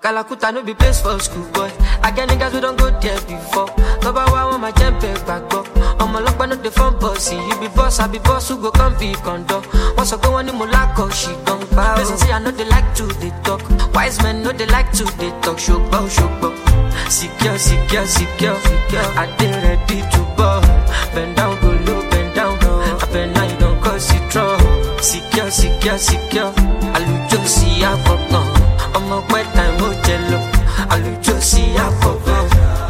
Kalakuta no be place for school boy. I get niggas we don't go there before. Number one on my jump back up. I'm a lock no the phone bossy. You be boss, I be boss who go come be condo. Once I go on the mulako, she don't bow. Listen, see I know they like to they talk. Wise men know they like to they talk. Shokbo, shokbo. Secure, secure, secure, secure. I did ready to ball. Bend down, go low, bend down. I bend now you don't cause it trouble. Secure, secure, secure. I look to see I forgot. I'm a wet time, oh jello. I look to see I forgot.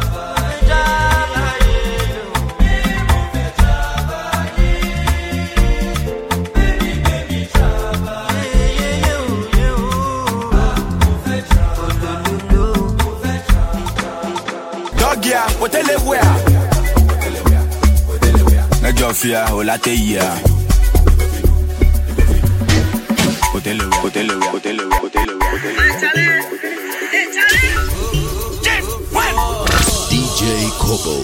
Dogia, hotele wea. Nejo fia, olate ya. Hotele wea, hotele wea, hotele wea, hotele wea, hotele wea. D J Kobo.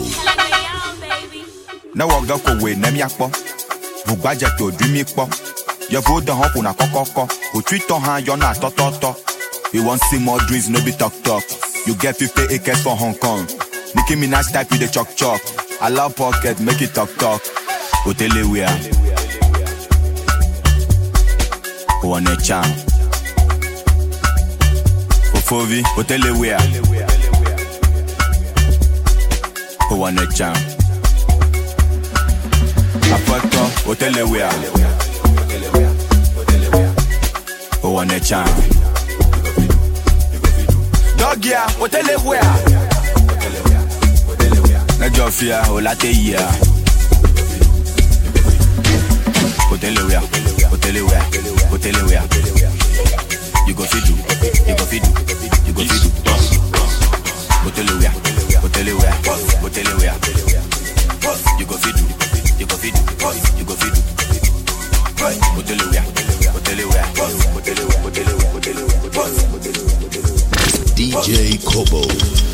Na wog doko we nem yakpo. Bugbaje to dreamy po. Your vote the hop on a kokoko. Who treat on hand you're not to to to. You want see more dreams, no be talk talk. You get fifty acres for Hong Kong. Nicki Minaj type with the chalk chalk. I love pocket, make it talk talk. Hotele wea. One a charm. Ofovi, hotele wea. One a charm. Apoto, hotele wea. One a charm. Dogia, hotele wea. Nejo fia, olate ya. Hotele wea, hotele wea, hotele wea. You go feed you, you go feed you, you go feed you. Hotele wea, hotele wea, hotele wea. You go feed you, you go feed you, you go feed you. Hotele wea, hotele wea, hotele wea, hotele wea, hotele wea, hotele wea. D J Kobo.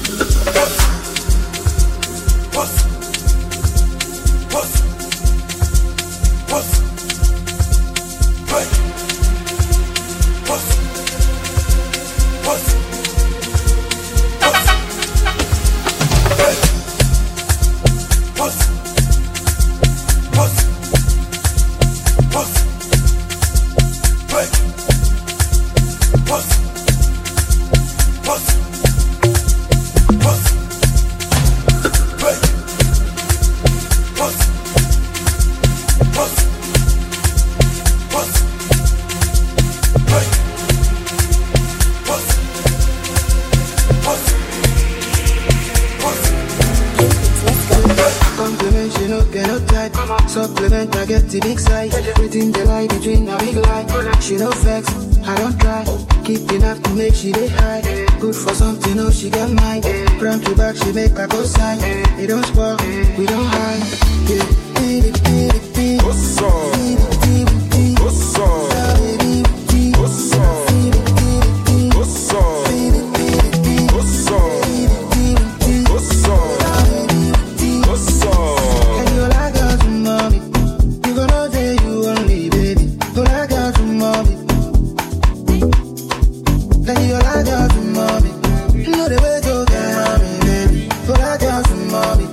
Supplement, I get the big size. Everything they lie between a big lie. She no vex, I don't try. Keep enough to make she dey high. Good for something, oh she get mine. Front to back, she make a go sign. It don't spoil, we don't hide. Yeah, beat it, beat it, beat it. What's up? Beat it, beat it, beat it. What's up? What's up? Beat it, beat it, beat it. What's up? Beat it, beat it, beat it. What's up? Beat it, beat it, beat it. What's up? What's up? And you like us, mommy. You gonna say you only, baby. You like us, mommy. Then you like us, mommy. You know the way to get mommy, baby. You like us, mommy.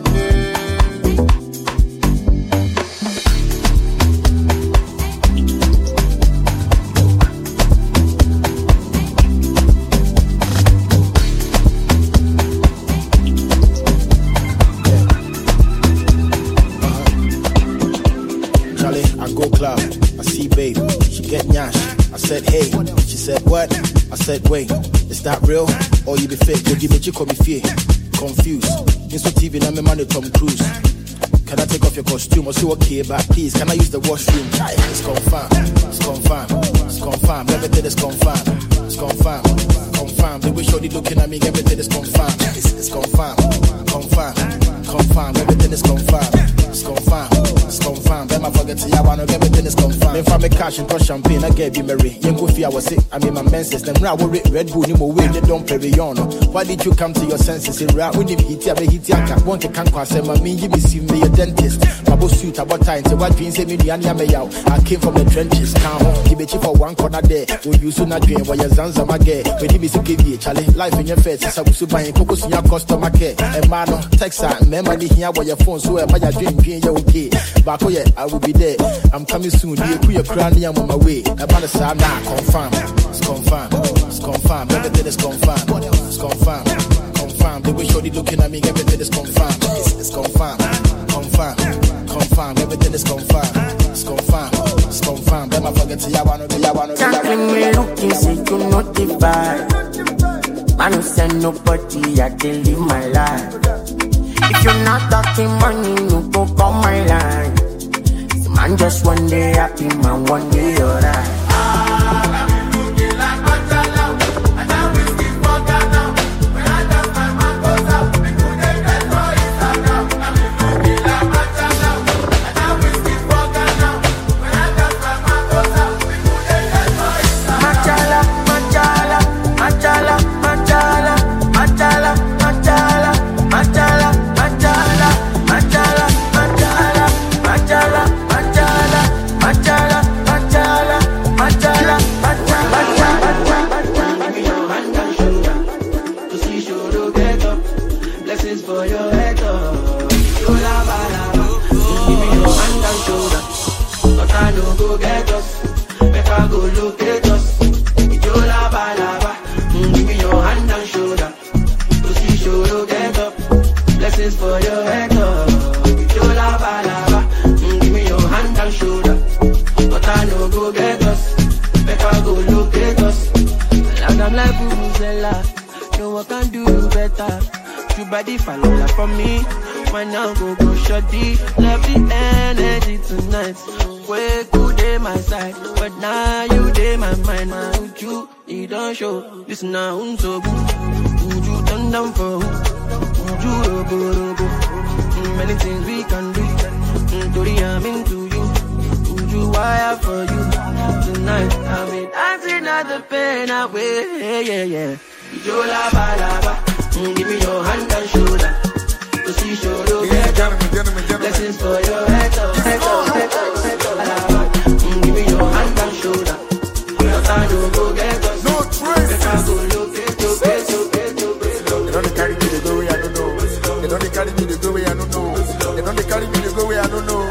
I see babe, she get nyash. I said hey, she said what? I said wait, is that real? Or you be fake? Would you make you call me fear? Confused. Inso T V, now me man Tom Cruise. Can I take off your costume or see okay? But please, can I use the washroom? It's confirmed, it's confirmed, it's confirmed. Everything is confirmed, it's confirmed, confirmed. The way shorty looking at me, everything is confirmed. It's, it's confirmed, confirmed, confirmed. Everything is confirmed, it's confirmed. it's confirmed. Then I forget to yaw, no everything is confirmed. If I make cash and touch champagne, I get you married. Young Kofi, I was sick, I mean my menses. Them raw Red Bull, you way, they don't pay on. Why did you come to your senses in rap? When you hit ya, hit ya, can't want to can't cross him. I mean, you be seeing me a dentist. My boss suit about time, so what dreams say me, I came from the trenches. Can't home, keep it cheap for one corner there. When you soon not dream, while your Zanza Magay, when you be so give you, Charlie, life in your face, so I was buying focus in your customer care. And man, Texas, remember the here where your phone, so I buy a drink, drink, you're okay. But oh yeah, I will be there. I'm coming soon, you put your crown, I'm on my way. About the side now, confirm, it's confirmed, it's confirmed, everything is confirmed, it's confirmed, confirmed. The way you're looking at me, everything is confirmed, it's, it's confirmed, confirmed, confirmed, everything is confirmed, it's confirmed, it's confirmed. Then I forget to yaw, no, yaw, no, Jackie me looking, say you notify. Man who send nobody, I can live my life. If you're not talking money, you go call my line. So man just one day happy, man one day alright. Body follow from me. Why now go go shorty? Love the energy tonight. Way good day my side, but now you day my mind. Man, with you, you don't show. This now I'm so good. Would you turn down for who? Would you robo robo? Many things we can do. Tori, I'm into you. Would you wire for you? Tonight I'll be dancing at the pain away. Yeah, yeah, yeah. You la ba la ba. Mm, give me your hand and shoulder. To see shoulder. Yeah, gentlemen, gentlemen, gentlemen. Blessings for your head up, head up, head up, head up. Mm, give me your hand and shoulder. Your time to go get us. No trace. They can't go look at you, face, you, face, you, face. They don't carry me the go way I don't know. They don't carry me the go way I don't know. They don't carry me the go way I don't know.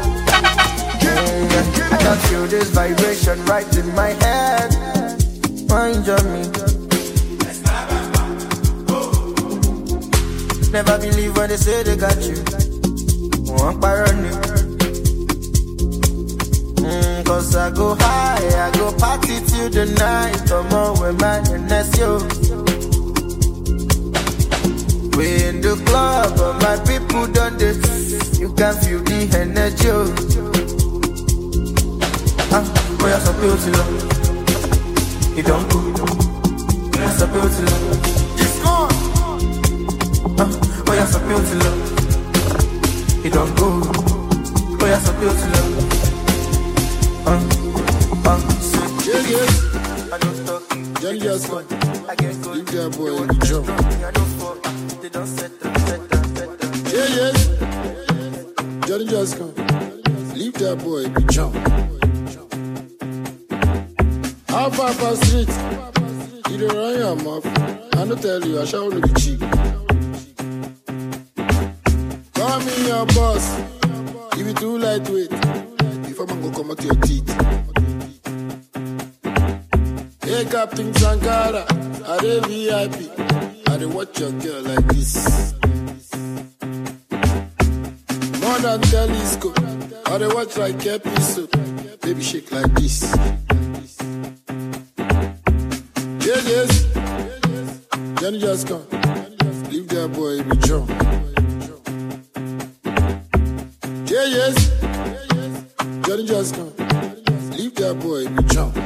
Yeah, I can feel this vibration right in my head. Mind on me. Never believe when they say they got you. One parody. Mm, Cause I go high, I go party till the night. Come on with my next yo. We in the club, but my people done this. You can feel the energy. Ah, boy, I'm so beautiful. You don't go. I'm so beautiful. It's gone. Ah, boy, I'm so beautiful. You don't go. Boy, I'm so beautiful. Ah, ah, yeah, yeah. I don't talk. Johnny just come. Leave that boy in the jump. Yeah, yes. Johnny just come. Leave that boy in the jump. How far past street? You don't run your mouth. I don't tell you, I shall look cheap. Call me your boss. If you too lightweight, before man go come out your teeth. Hey, Captain Sankara, I dey V I P. I dey watch your girl like this. More than telescope, I dey watch like episode. Baby shake like this. Yeah, yes. Johnny just come. Leave that boy in the jump. Yeah, yes. Johnny just come. Leave that boy in the jump.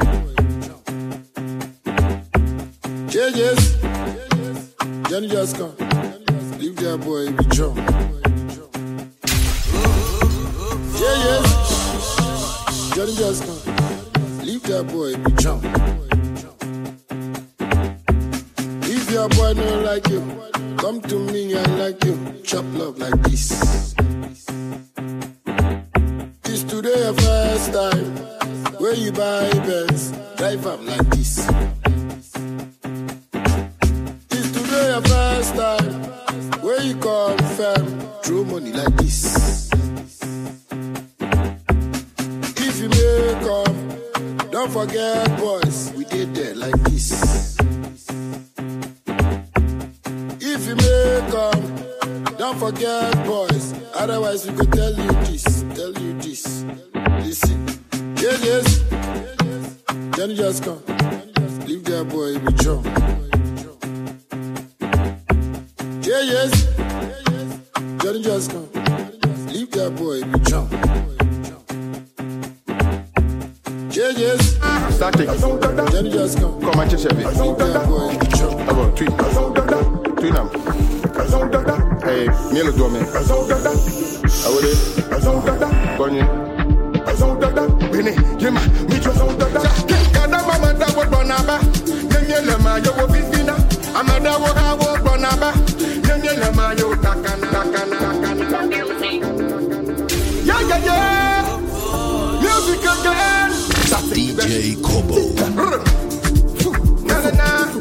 Yeah, yes. Johnny just come. Leave that boy in the jump. Yeah, yes. Johnny just come. Leave that boy, be jump. If your boy don't like you, come to me, I like you. Chop love like this. It's today your first time. Where you buy Benz, drive up like this. It's today your first time. Where you confirm, throw money like this. If you make up, don't forget boys, we did there like this. If you make up, don't forget boys, otherwise we could tell you this, tell you this. Listen, yeah, yes, Johnny just come, leave that boy with jump. Yeah, yes, Johnny just come, leave that boy with jump. Yeah, yes, Static. Johnny just come, Come and chase me. leave that boy with jump. About tweet. Tweet them. Hey, Milo do me. I would it. Bonnie. Bini, Jima, Mitro. Kada mama da wo bonaba. Nyenye le ma yo wo bibina. Amada wo ha wo bonaba. Nyenye le ma yo takana takana takana. Yeah yeah yeah. Music again. D J Kobo. Na na na.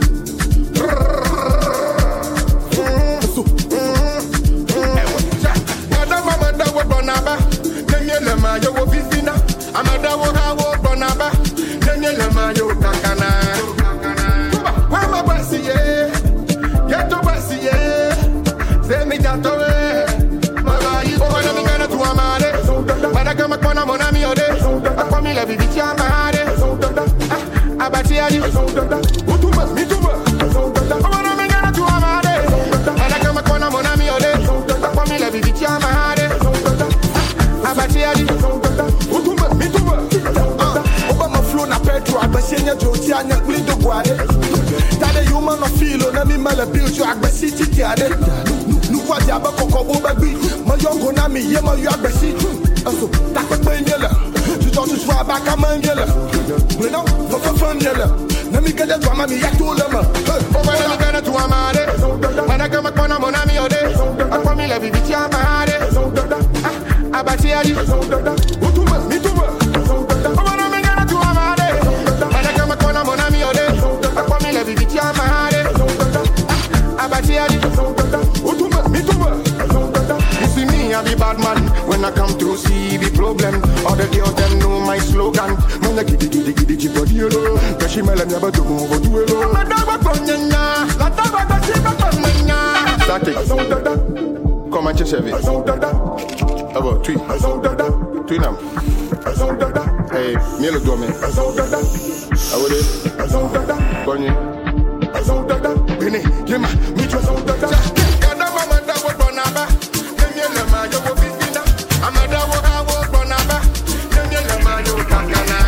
Kada mama da wo bonaba. Nyenye le ma yo wo bibina. Amada wo ha wo bonaba. Nyenye le ma yo takana. Wa ma basi ye. Get to basi ye. Say me that way. Mama you go na mi kana tu amare. Para kama kona mona mi ode. Akwa mi le bibi ti amare. Abati ali. Utuma mi tuma. Ona mi kana tu amare. Para kama kona mona mi ode. Akwa mi le bibi ti amare. Abati ali. Utuma mi tuma. Obama flow na Pedro agbasienya joti anya kulido guade. Tade human no feel na mi mala build you agbasi titi ade. Nu kwa dia ba kokko bo ba bi. Ma yongo na mi ye ma you agbasi. Aso takpe nyela. Tu t'en tu sois ba kamangela. We no for for fun nyela. Na mi gele to mama mi ya to lema. Obama mi gele to amade. Mana kama kona mona mi ode. Akwa mi le bibi ti amade. Abati ali. Utuma mi tuma. Obama mi gele to amade. Mana kama kona mona mi ode. Akwa mi le bibi ti amade. Abati ali. Utuma mi tuma. You see me, I be bad man. When I come to see the problem, all the girls them know my slogan. Man, I giddy giddy giddy chip body hello. Kashi mela never do go do hello. La daba konyanya, la daba kashi konyanya. Static. Come and chase me. About tweet. Tweet them. Hey, Milo do me. I would it. Bonnie. Bini, Jima, Mitro. Kada mama da wo bonaba. Nyenye le ma yo wo bibina. Amada wo ha wo bonaba. Nyenye le ma yo takana.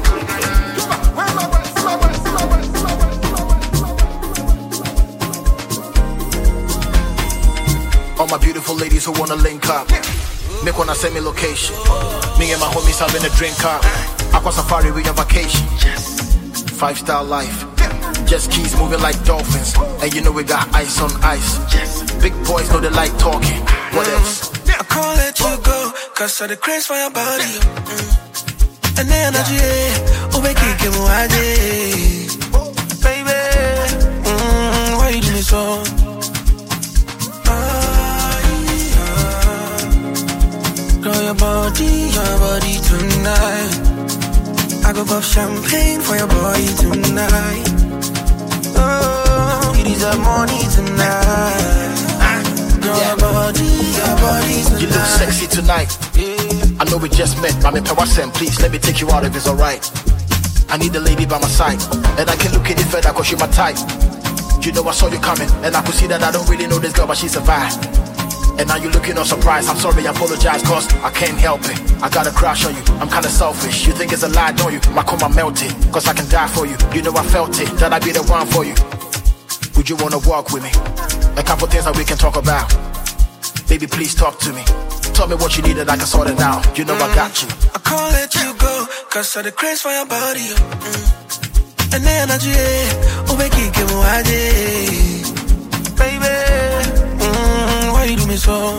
All my beautiful ladies who wanna link up, make wanna send me location. Me and my homies having a drink up. Aqua Safari, we on vacation. Five star life. Just keys moving like dolphins. And you know we got ice on ice. Big boys know they like talking. What else? I can't let you go, cause of the craze for your body. Mm. And then I oh, we can't get more baby. Mm, why you do me so? Ah, yeah. Girl, your body, your body tonight. I go pop champagne for your body tonight. Oh, you deserve money tonight. Girl, your body, your body tonight. You look sexy tonight. I know we just met, but I'm in Pewasem. Please let me take you out if it's alright. I need a lady by my side, and I can look at it further cause you're my type. You know I saw you coming, and I could see that I don't really know this girl, but she's a vibe. And now you're looking all surprised. I'm sorry, I apologize, cause I can't help it. I got a crush on you, I'm kinda selfish. You think it's a lie, don't you? My coma melted, cause I can die for you. You know I felt it, that I'd be the one for you. Would you wanna walk with me? A couple things that we can talk about. Baby, please talk to me. Tell me what you need and I can sort it out. You know mm. I got you. I can't let you go, cause of the craze for your body. Mm. And the energy, oh, make it give me baby, mm, why you do me so?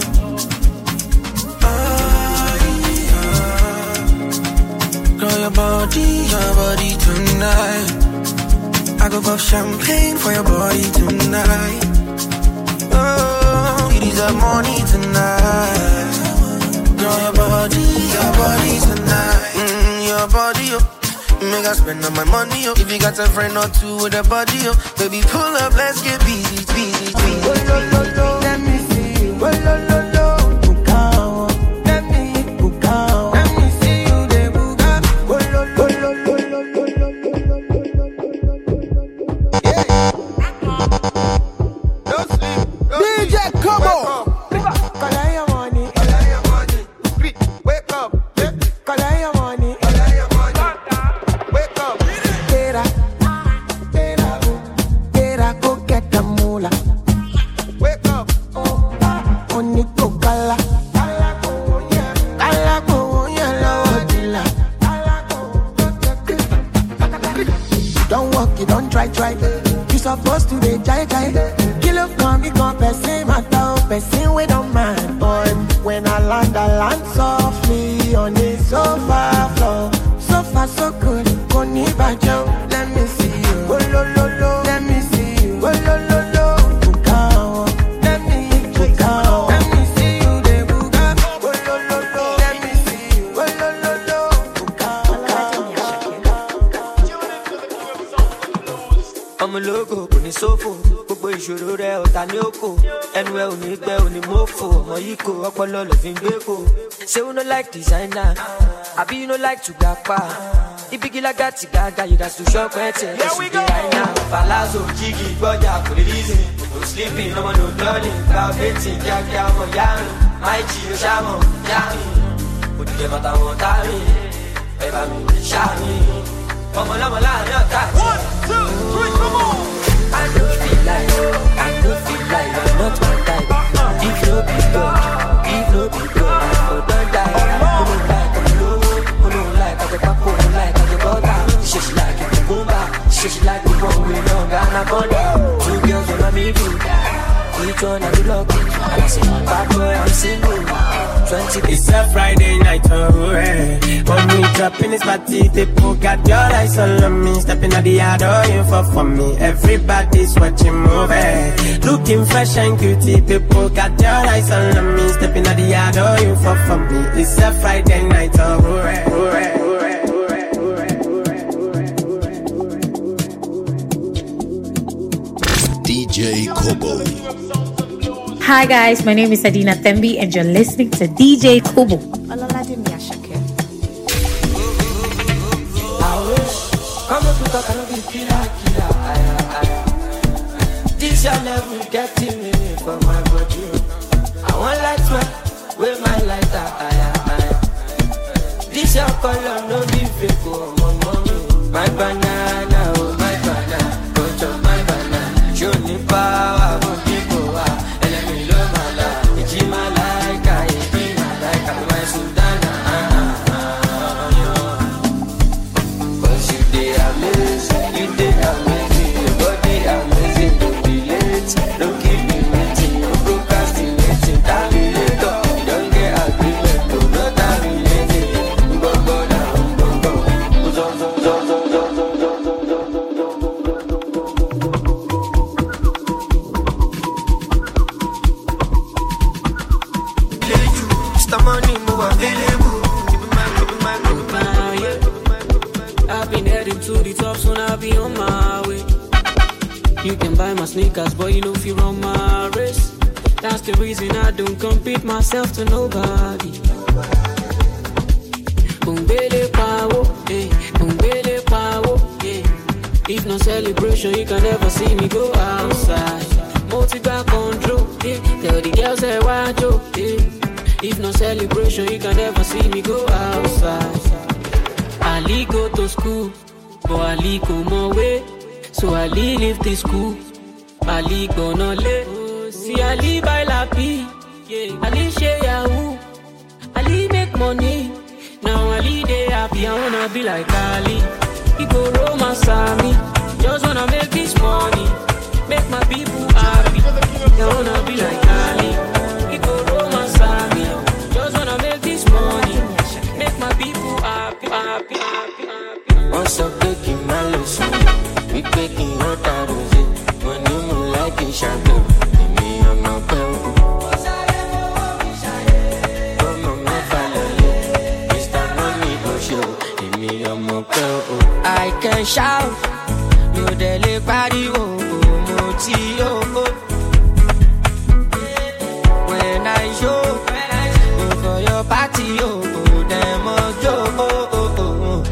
Ah, yeah. Girl, your body, your body tonight. I go pop champagne for your body tonight. Oh, you deserve money tonight. Girl, your body, your body tonight. Mm, your body, oh. Make I spend all my money, oh. If you got a friend or two with a body, oh. Baby, pull up, let's get busy, busy, busy. Oh, lo, lo, lo. Let me see you. Oh, lo, lo, lo. Bukao. Let me bukao. Let me see you, de buka. Oh, lo, lo, lo, lo, lo, lo, lo, lo, lo. Yeah. Don't sleep. Don't D J Kobo. Collect your money. Collect your money. Wake up. Collect your money. Try, try. You supposed to be jai jai. Kill up, come, you come, person, matter, person, we don't mind. Boy, when I land, I land softly on the sofa floor. So far, so good. Koni bajo, let me see you. Oh, lo, lo, lo. Let me see you. Oh, lo, lo, lo. Bukao. Let me, bukao. Let me see you, de buka. Oh, lo, lo, lo. Let me see you. Oh, lo, lo, lo. I'm a logo, kò ní sófò. Gbogbo ìṣòro rẹ̀ ọ̀tá ní òkò. Ẹnu ẹ ò ní gbẹ ò ní mọ́fò. Ọmọ yìí kò ọpọlọ ló fi ń gbé kò. Say you no like designer, àbí you no like to gapa. Ibigila gati gaga, you got to show kwete. Here we go. Right now, Palazzo, Jiggy, Boya, for the reason. No sleeping, no one no darling. Cloud dating, Yakia, Moyami. My Gio, Shamo, Yami. Put the mata on Tami. Eva me, Shami. Come on, come on, not that. One, two, three, come on. I don't feel like, I don't feel like you're not my type. If no be good, if no be good, oh don't die. Oh no like, oh no, oh no like, I get back, oh no like, I get butter. She she like it, boom back. She she like it, boom we don't got no body. Two girls on my middle, each one I do love. And I say, bad boy, I'm single. It's a Friday night, oh hey. When we drop in this party, people got your eyes on me. Stepping at the yard, oh you for for me. Everybody's watching movie, looking fresh and cutie. People got your eyes on me. Stepping at the yard, oh you for for me. It's a Friday night, oh hey, oh hey, oh hey. D J Kobo. Hi guys, my name is Adina Thembi and you're listening to D J Kobo. This your level getting me for my body. I want light one with my lighter. This your color no be fake, oh my mommy. My banana, oh my banana, go chop my banana. Show me power, oh people. You can buy my sneakers, but you know if you run my race. That's the reason I don't compete myself to nobody. Bumbele power, eh? Bumbele power, eh? If no celebration, you can never see me go outside. Multi-back control, eh? Tell the girls say why joke, eh? If no celebration, you can never see me go outside. Ali go to school, but Ali come away. So Ali leave the school, Ali gonna lay. See Ali by la P, yeah. Ali share Yahoo, make money. Now I lead it happy, I wanna be like Ali. He go romance me. Just wanna make this money. Make my people happy. I wanna be like Ali. He go romance me. Just wanna make this money. Make my people happy, happy, happy, happy. Once I'm taking my lesson, we taking your rose. When you move like a shadow, me I'm not bell. Come on, my family, Mister Money go show. Me I'm not bell. I can shout, you deli body oh, moti oh. When I show, for your party oh, them oh oh.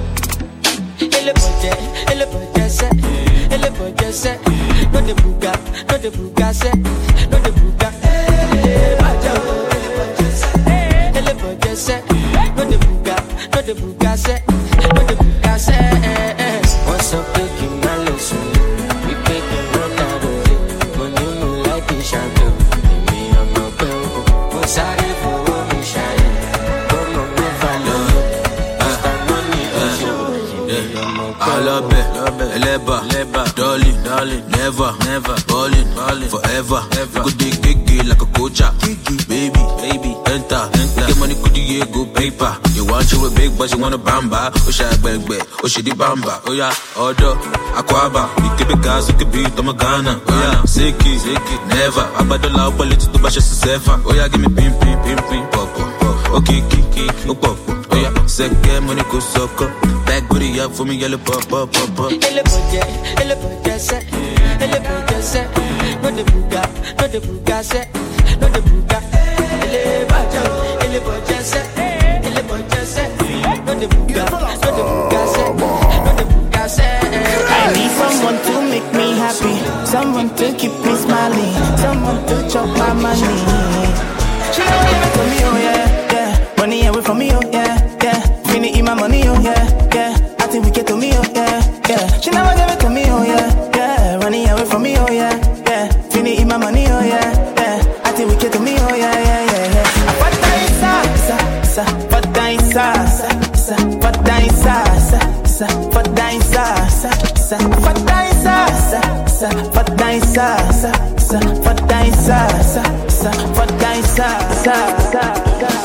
Elle budget, elle budget set, elle budget set. No de buga, no de buga set, no de buga. Elle budget set, elle budget set. No de buga, no de buga set, no de buga set. What's up, taking my lesson? We taking no tarot. When you move like a shadow, me I'm not bell. What's I for me shine? Come on, me follow. Mister Money go show. I love it, leba, leba, darling, darling, never, never, ballin', ballin', forever, ever. Go dig, dig, like a coacha, baby, baby, enter, enter. Get money, could you go paper? You want you a big, but you want a bamba? Oh, she bang, bang, oh, she di bamba. Oh yeah, order, aquaba. You keep it gas, you keep it, I'm a Ghana. Oh yeah, sicky, sicky, never. I bet the loud police to bash us sefa. Oh yeah, give me pim, pim, pim, pim, pop, pop. Okay, kiki, oh pop, oh yeah, second money go sucker. Back booty up for me, yellow pop, pop, pop, pop. Elle budget, elle budget set, elle budget set. No de buga, no de buga set, no de buga. Elle budget, elle budget set, elle budget set. No de buga, no de buga set, no de buga set. I need someone to make me happy, someone to keep me smiling, someone to chop my money. She never give it to me, oh yeah, yeah. Money away from me, oh yeah, yeah. Finna eat my money, oh yeah, yeah. I think we get to me, oh yeah, yeah. She never give it to me, oh yeah, yeah. Money away from me, oh yeah, yeah. Finna eat my money, oh yeah, yeah. I think we get to me, oh yeah, yeah, yeah, yeah. I put that inside, sa, sa, put that inside, sa, sa, put that inside, sa, sa, put that inside, sa, sa, put that inside, sa, sa, put that inside, sa, sa, put that inside, sa, sa, put that inside, sa, sa, sa.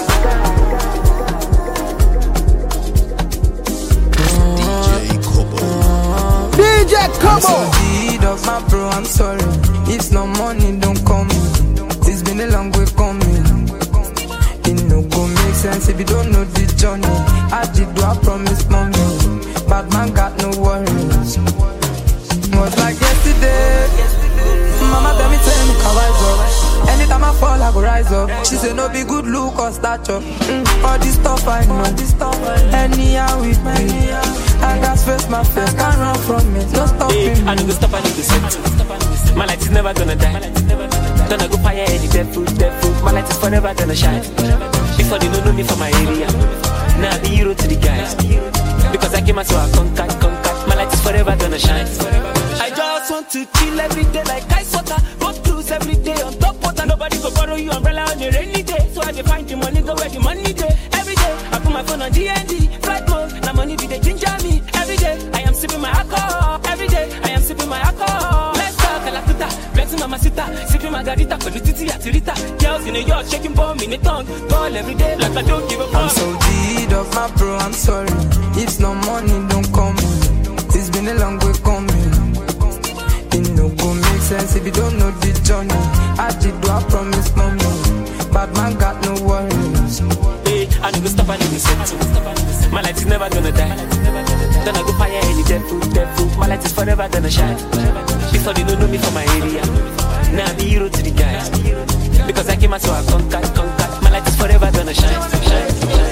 D J Kobo. I'm so deed of my bro, I'm sorry. If no money, don't call me. It's been a long way coming. It no go make sense if you don't know the journey. I did do, I promise mommy. Bad man got no worries. Was like yesterday. Mama tell me, tell me, how I go. Anytime I fall, I go rise up. She say no be good look or stature. Mm, all this stuff I know. Anyhow with me. I got face my face, can't run from it. No stopping hey, I need to stop, I need to set. My light is never gonna die. Gonna go fire any dead food, dead food. My light is forever gonna shine. Before they don't know me from my area. Now I be hero to the guys. Because I came out so I conquer, conquer. My light is forever gonna shine. I just want to chill every day like ice water. Go cruise every day on top water. Nobody go borrow you umbrella on a rainy day. So I dey find the money, go where the money day. Every day I put my phone on D and D. Flight mode, now money be the ginger me. Every day I am sipping my alcohol. Every day I am sipping my alcohol. Let's talk Calacuta, blessing mama sita. Sipping margarita for the titi at Rita. Girls in New York shaking bomb in the tongue. Call every day like I don't give a fuck. I'm so deed of my bro, I'm sorry. If no money, don't call me. It's been a long way coming. It no go make sense if you don't know the journey. I did do, I promise mommy. Bad man got no worries. Hey, I need to stop, I need to set. My light is never gonna die. Then I go fire any dead food, dead food. My light is forever gonna shine. Before they don't know me from my area. Now I be hero to the guys. Because I came out so I conquer, conquer. My light is forever gonna shine, shine, shine.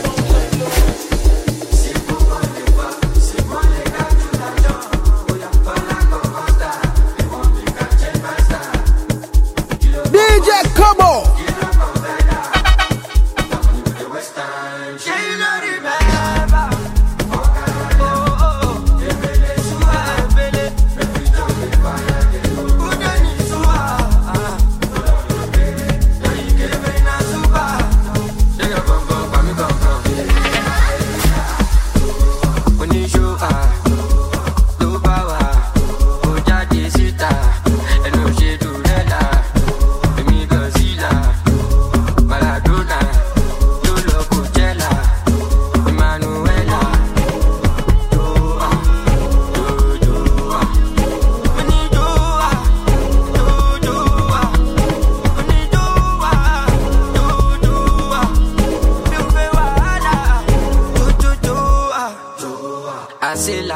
D J Kobo.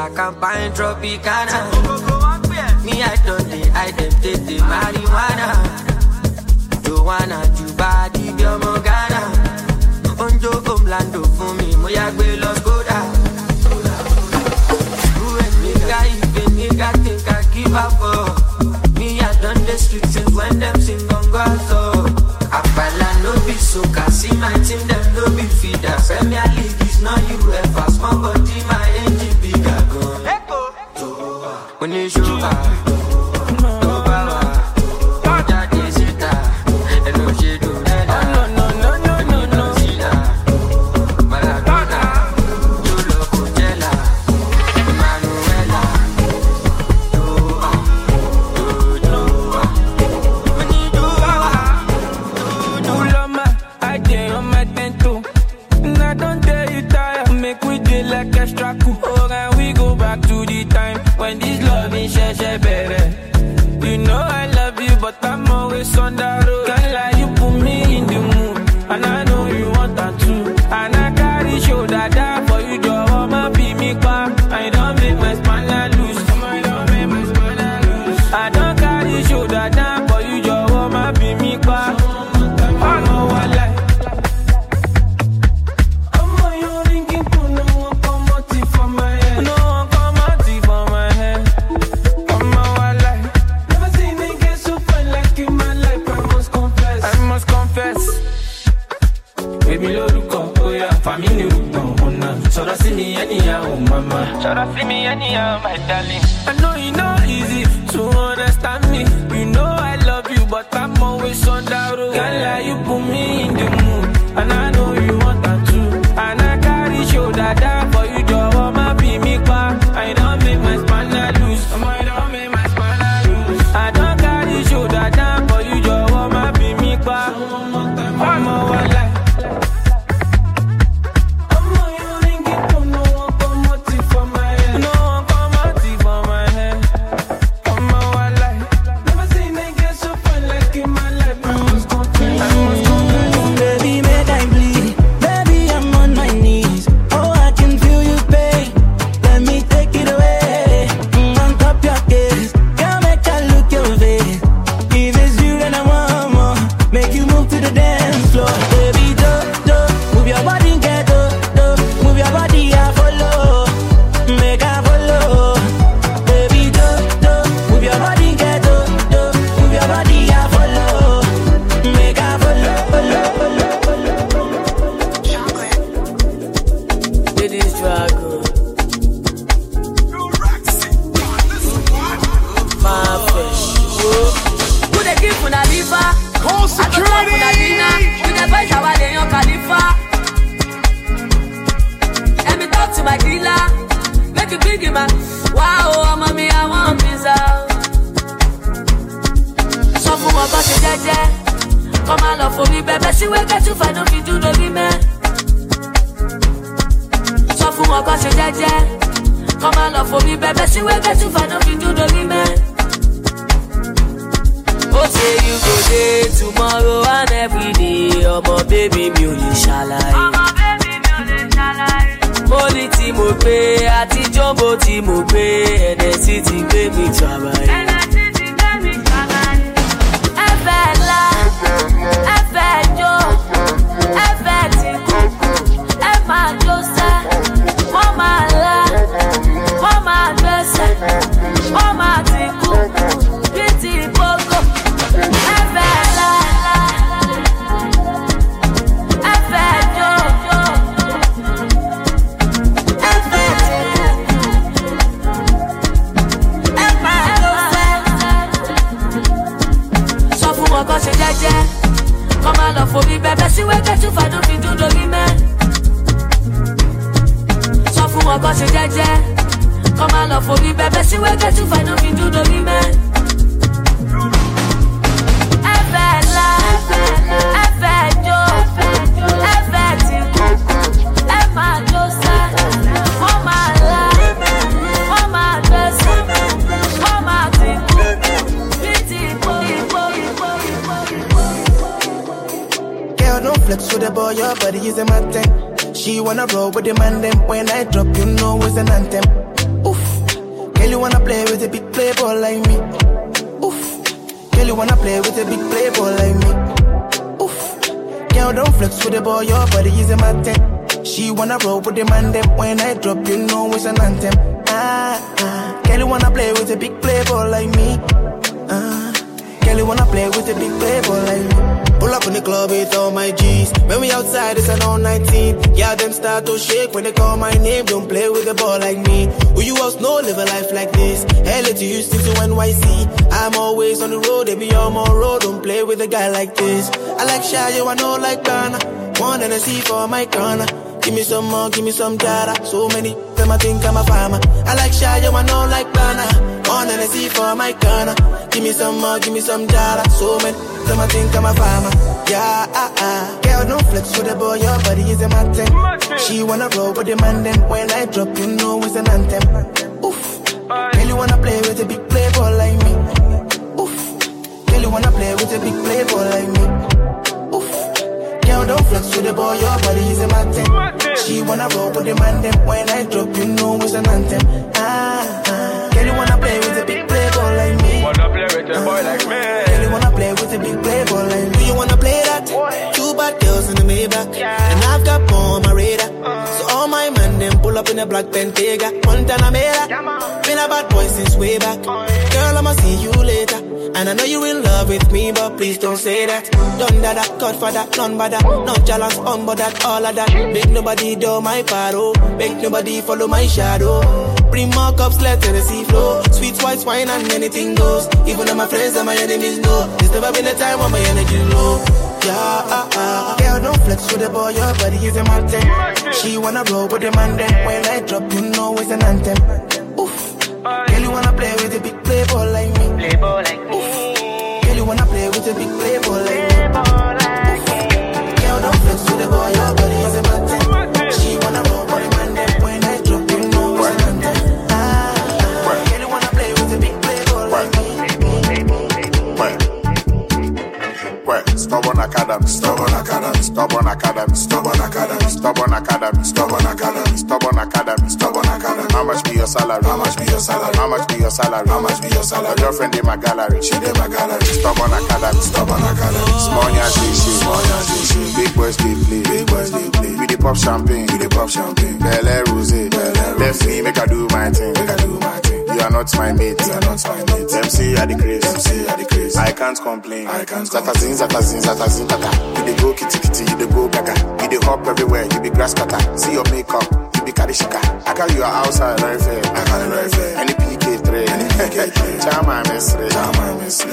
campaign Tropicana. Me, I don't need, I dem take the marijuana. Joanna, Jubadi, Biomogana. Onjo, Omlando, for me, Moyagwe, Los Goda. Who and nigga, even nigga, think I give up for. Me, I done the streets since when them sing on God, so. Apala no be so, see my team, them no be feeders. Premier League is not U F A, small body, my engine bigger gun. When you show up, no power, that is it, and no shade do that. No, no, no, no, no, no, Maradona, Jolo Coachella, Emanuela, Doa, Doa, when you do Ulama, I did on my tento. And I don't tell you tired, make we do like extra cool. Oh, and we go back to the time when this love is share, share, better. You know I love you, but I'm always on the road. Can't lie, you put me in the mood, and I know you want that too. And I carry shoulder down for you, Joe. My be me back. I don't make my spine loose. I don't make my spine loose. I don't carry shoulder down for you, Joe. My be me back. I know I like. I'm on your ringing to no one come out for my head. No one come out for my head. I'm on I like. Never seen me get so fine like in my life. I must confess. I must confess. Baby, look up, oh yeah, family look up, oh nah. So that see me anyhow, oh mama. So that see me anyhow, my darling. I know it's not easy to understand me. You know I love you, but I'm always on the road. Can't lie, you put me in the mood, and I know you want that too. And I carry shoulder down for you, Joe. My be me back. I don't make my spine loose. I don't make my spine loose. I don't carry shoulder down for you, Joe. My be me back. I'm all I like. flex with the boy, your body is a man thing. She wanna roll with the man them. When I drop, you know it's an anthem. Oof, Girl, you wanna play with a big playboy like me? Oof. Girl, you wanna play with a big playboy like me? Oof. Girl, don't flex with the boy, your body is a matter. She wanna roll with the man them. When I drop, you know it's an anthem. Ah, ah. Girl, you wanna play with a big playboy like me? Ah. Girl, you wanna play with a big playboy like me? Pull up in the club with all my G's. When we outside, it's an all nineteen. Yeah, them start to shake when they call my name. Don't play with the ball like me. Who you else know live a life like this? L A to Houston to N Y C. I'm always on the road, they be on my road. Don't play with a guy like this. I like shy, you I know like Ghana. One and a C for my corner. Give me some more, give me some data. So many, them I think I'm a farmer. I like shy, you I know like Ghana. One and a C for my corner. Give me some more, give me some data. So many, them I think I'm a farmer. Yeah, ah, ah. Girl, don't flex with the boy, your body is a matter. She wanna roll with the man, then when I drop, you know it's an anthem. Oof. Girl, you wanna play with a big playboy like me? Oof. Girl, you wanna play with a big playboy like me? Oof. Girl, don't flex with the boy, your body is a matter. She wanna roll with the man, then when I drop, you know it's an anthem. Ah, ah. Girl, you wanna play with a big playboy like me? Wanna play with a boy like me? Girl, you wanna play with a big playboy like me? Do you wanna play that? Two bad girls in the Maybach, and I've got more on my radar. So all my men them pull up in a black Bentayga. Montana Mera, been a bad boy since way back. Girl, I'ma see you later. And I know you in love with me, but please don't say that. Done that, Godfather, none but that. No jealous, on but that, all of that. Make nobody do my paro. Make nobody follow my shadow. Bring more cups, let the sea flow. Sweet white wine and anything goes. Even though my friends and my enemies know. There's never been a time when my energy low. Yeah, ah, ah. Girl, don't flex with the boy, your body is a mountain. She wanna roll with the man, then when I drop, you know it's an anthem. Oof. Girl, you wanna play with a big playboy like me? Playboy like me. Oof. Girl, you wanna play with a big playboy like me? Oof. Girl, don't flex with the boy, your body is a mountain. She wanna roll with the man, then when I drop, you know it's an anthem. Ah, ah. Girl, you wanna play with a big playboy like me? Stubborn Academy, Stubborn Academy, Stubborn Academy, Stubborn Academy, Stubborn Academy, Stubborn Academy, Stubborn Academy, Stubborn Academy. How much be your salary? How much be your salary? How much be your salary? How much be your salary? Your girlfriend in my gallery, she in my gallery. Stubborn Academy, Stubborn Academy. Small nya she she, small nya she she. Big boys they play, big boys they play. We dey pop champagne, we dey pop champagne. Belle rosé, left me make I do my thing, make I do my thing. You are not my mate, you are not my mate. Them say I the craze, them say I the craze. I can't complain, I can't complain. Zatazin, zatazin, zatazin, tata. You dey go kitty kitty, you dey go gaga. You dey hop everywhere, you be grass cutter. See your makeup, you be karishika. I call you outside very fair, I call you very fair. Any P K three, any P K three. Chama mesre, chama mesre.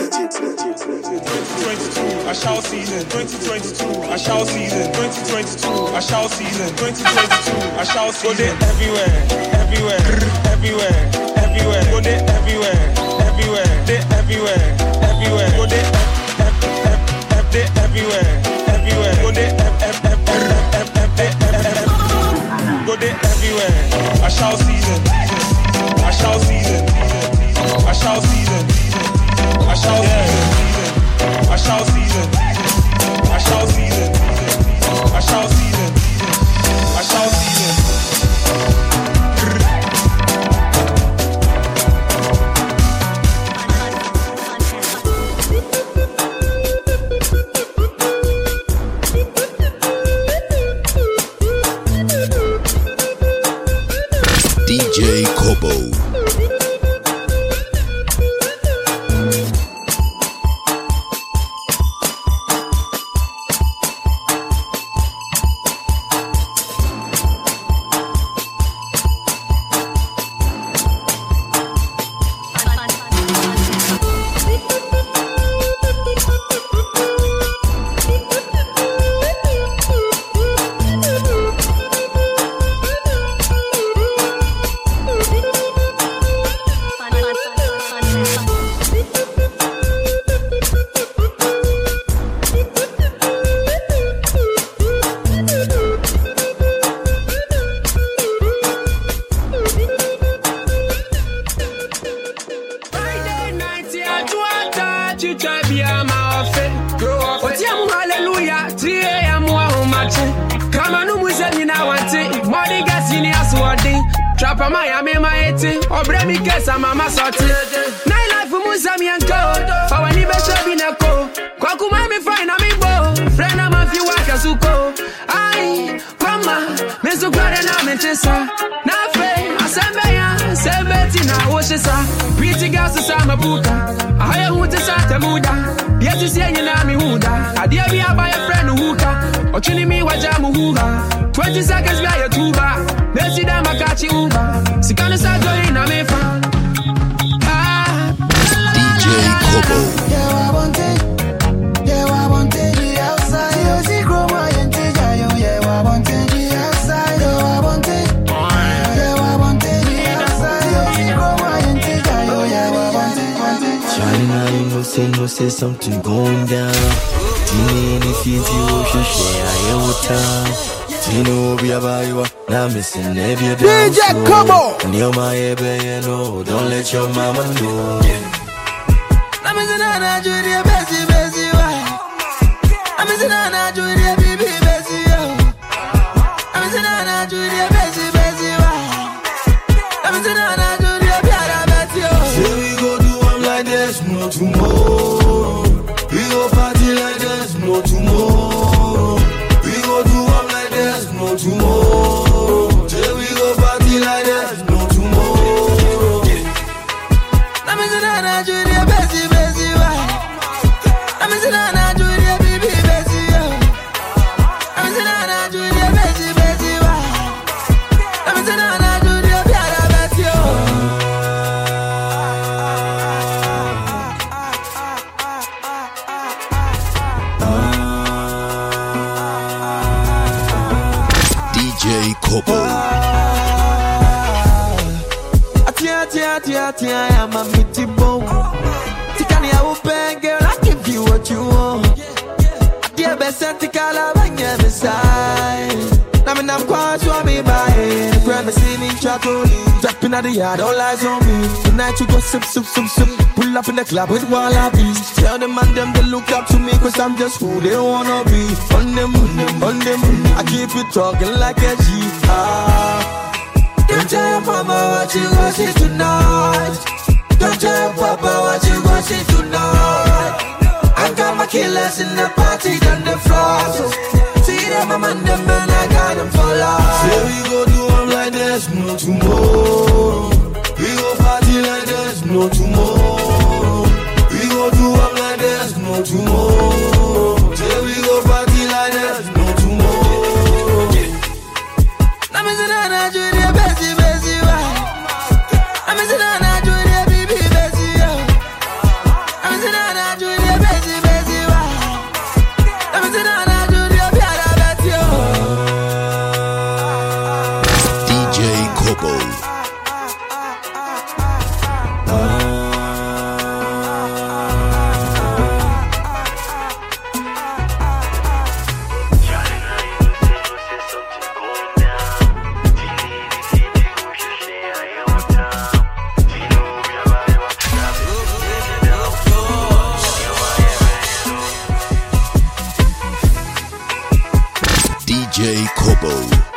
twenty-two, I shall season. twenty twenty-two, I shall season. twenty twenty-two, I shall season. twenty twenty-two, I shall season. Go there everywhere, everywhere, everywhere, everywhere. Go there everywhere, everywhere, there everywhere, everywhere. Go there everywhere, everywhere. Go there go there everywhere. I shall season. I shall season. I shall season. I shall season. I shall season. I shall season. I shall season. I shall season. D J Kobo. Trap a Miami, my eighty. Or Bremy Kess, I'm a Masoti. Nine life for Musami and Co. For when you bet you be a co. Kwaku mami fine, I'm in bo. Friend, I'm a few workers who go. Aye, mama, Mister Gordon, I'm in Tessa. Nafe, I send me ya, send Betty now, Oshisa. Pretty girls to Sama Buka. I hire who to Santa Muda. Yet to see any Nami Huda. I dare be a by a friend who hookah. Or chilling me with Jamu Hoover. Twenty seconds by a tuba. Let's see them, I got you Uber. Sikana Sato in a mefa. D J Kobo. Yeah, I want it. Yeah, I want it. The outside, you see, grow my entire. Yeah, I want it. The outside, yeah, I want it. Yeah, I want it. The outside, you see, grow my entire. Yeah, I want it. Want it. China, you know, say, no, say something going down. Tini, if you do, share, I will tell. Tino, be a baywa, now missing every day. D J Kobo. Near my ebe, no, don't let your mama know. I'm in Nana Julia, Bessie, Bessie, why? I'm in Nana Julia, baby, Bessie, yo. I'm in Nana Julia, Bessie, Bessie, why? I'm in Nana Julia, Piara, Bessie, yo. Say we go do one like this, no tomorrow. We go party like this, no tomorrow. We go do one like this, no tomorrow. Say we go party like this, no tomorrow. I'm in Nana Julia, Bessie, Bessie, why? I'm in Nana Julia, baby, Bessie, yo. I'm in Nana Julia, Bessie, Bessie, why? I'm in Nana Julia, Piara, Bessie, yo. D J Kobo. Atia, atia, atia, atia, I'm a mitty bone. Tikani, I will bang, girl, I give you what you want. Dear best, and Tikala, bang, yeah, beside. Now, I'm quite sure me by it. Premise in Chaco, dropping at the yard, all eyes on me. Tonight, you go sip, sip, sip, sip. Pull up in the club with wallabies. Tell them and them to look up to me, cause I'm just who they wanna be. On them, on them, on them. I keep it talking like a G. Ah. Don't tell your mama what you gon' see tonight. Don't tell your papa what you gon' see tonight. I got my killers in the party on the floor. So see them, I'm on them, and I got them for life. Say we go do one like this, no tomorrow. We go party like this, no tomorrow. We go do one like this, no tomorrow. Say we go party like this, no tomorrow. I'm in Nana Julia, Bessie, Bessie, why? I'm in Nana Julia, baby, Bessie, yo. I'm in Nana Julia, Bessie, Bessie, why? I'm in Nana Julia, Piara, Bessie, yo. D J Kobo. D J Kobo.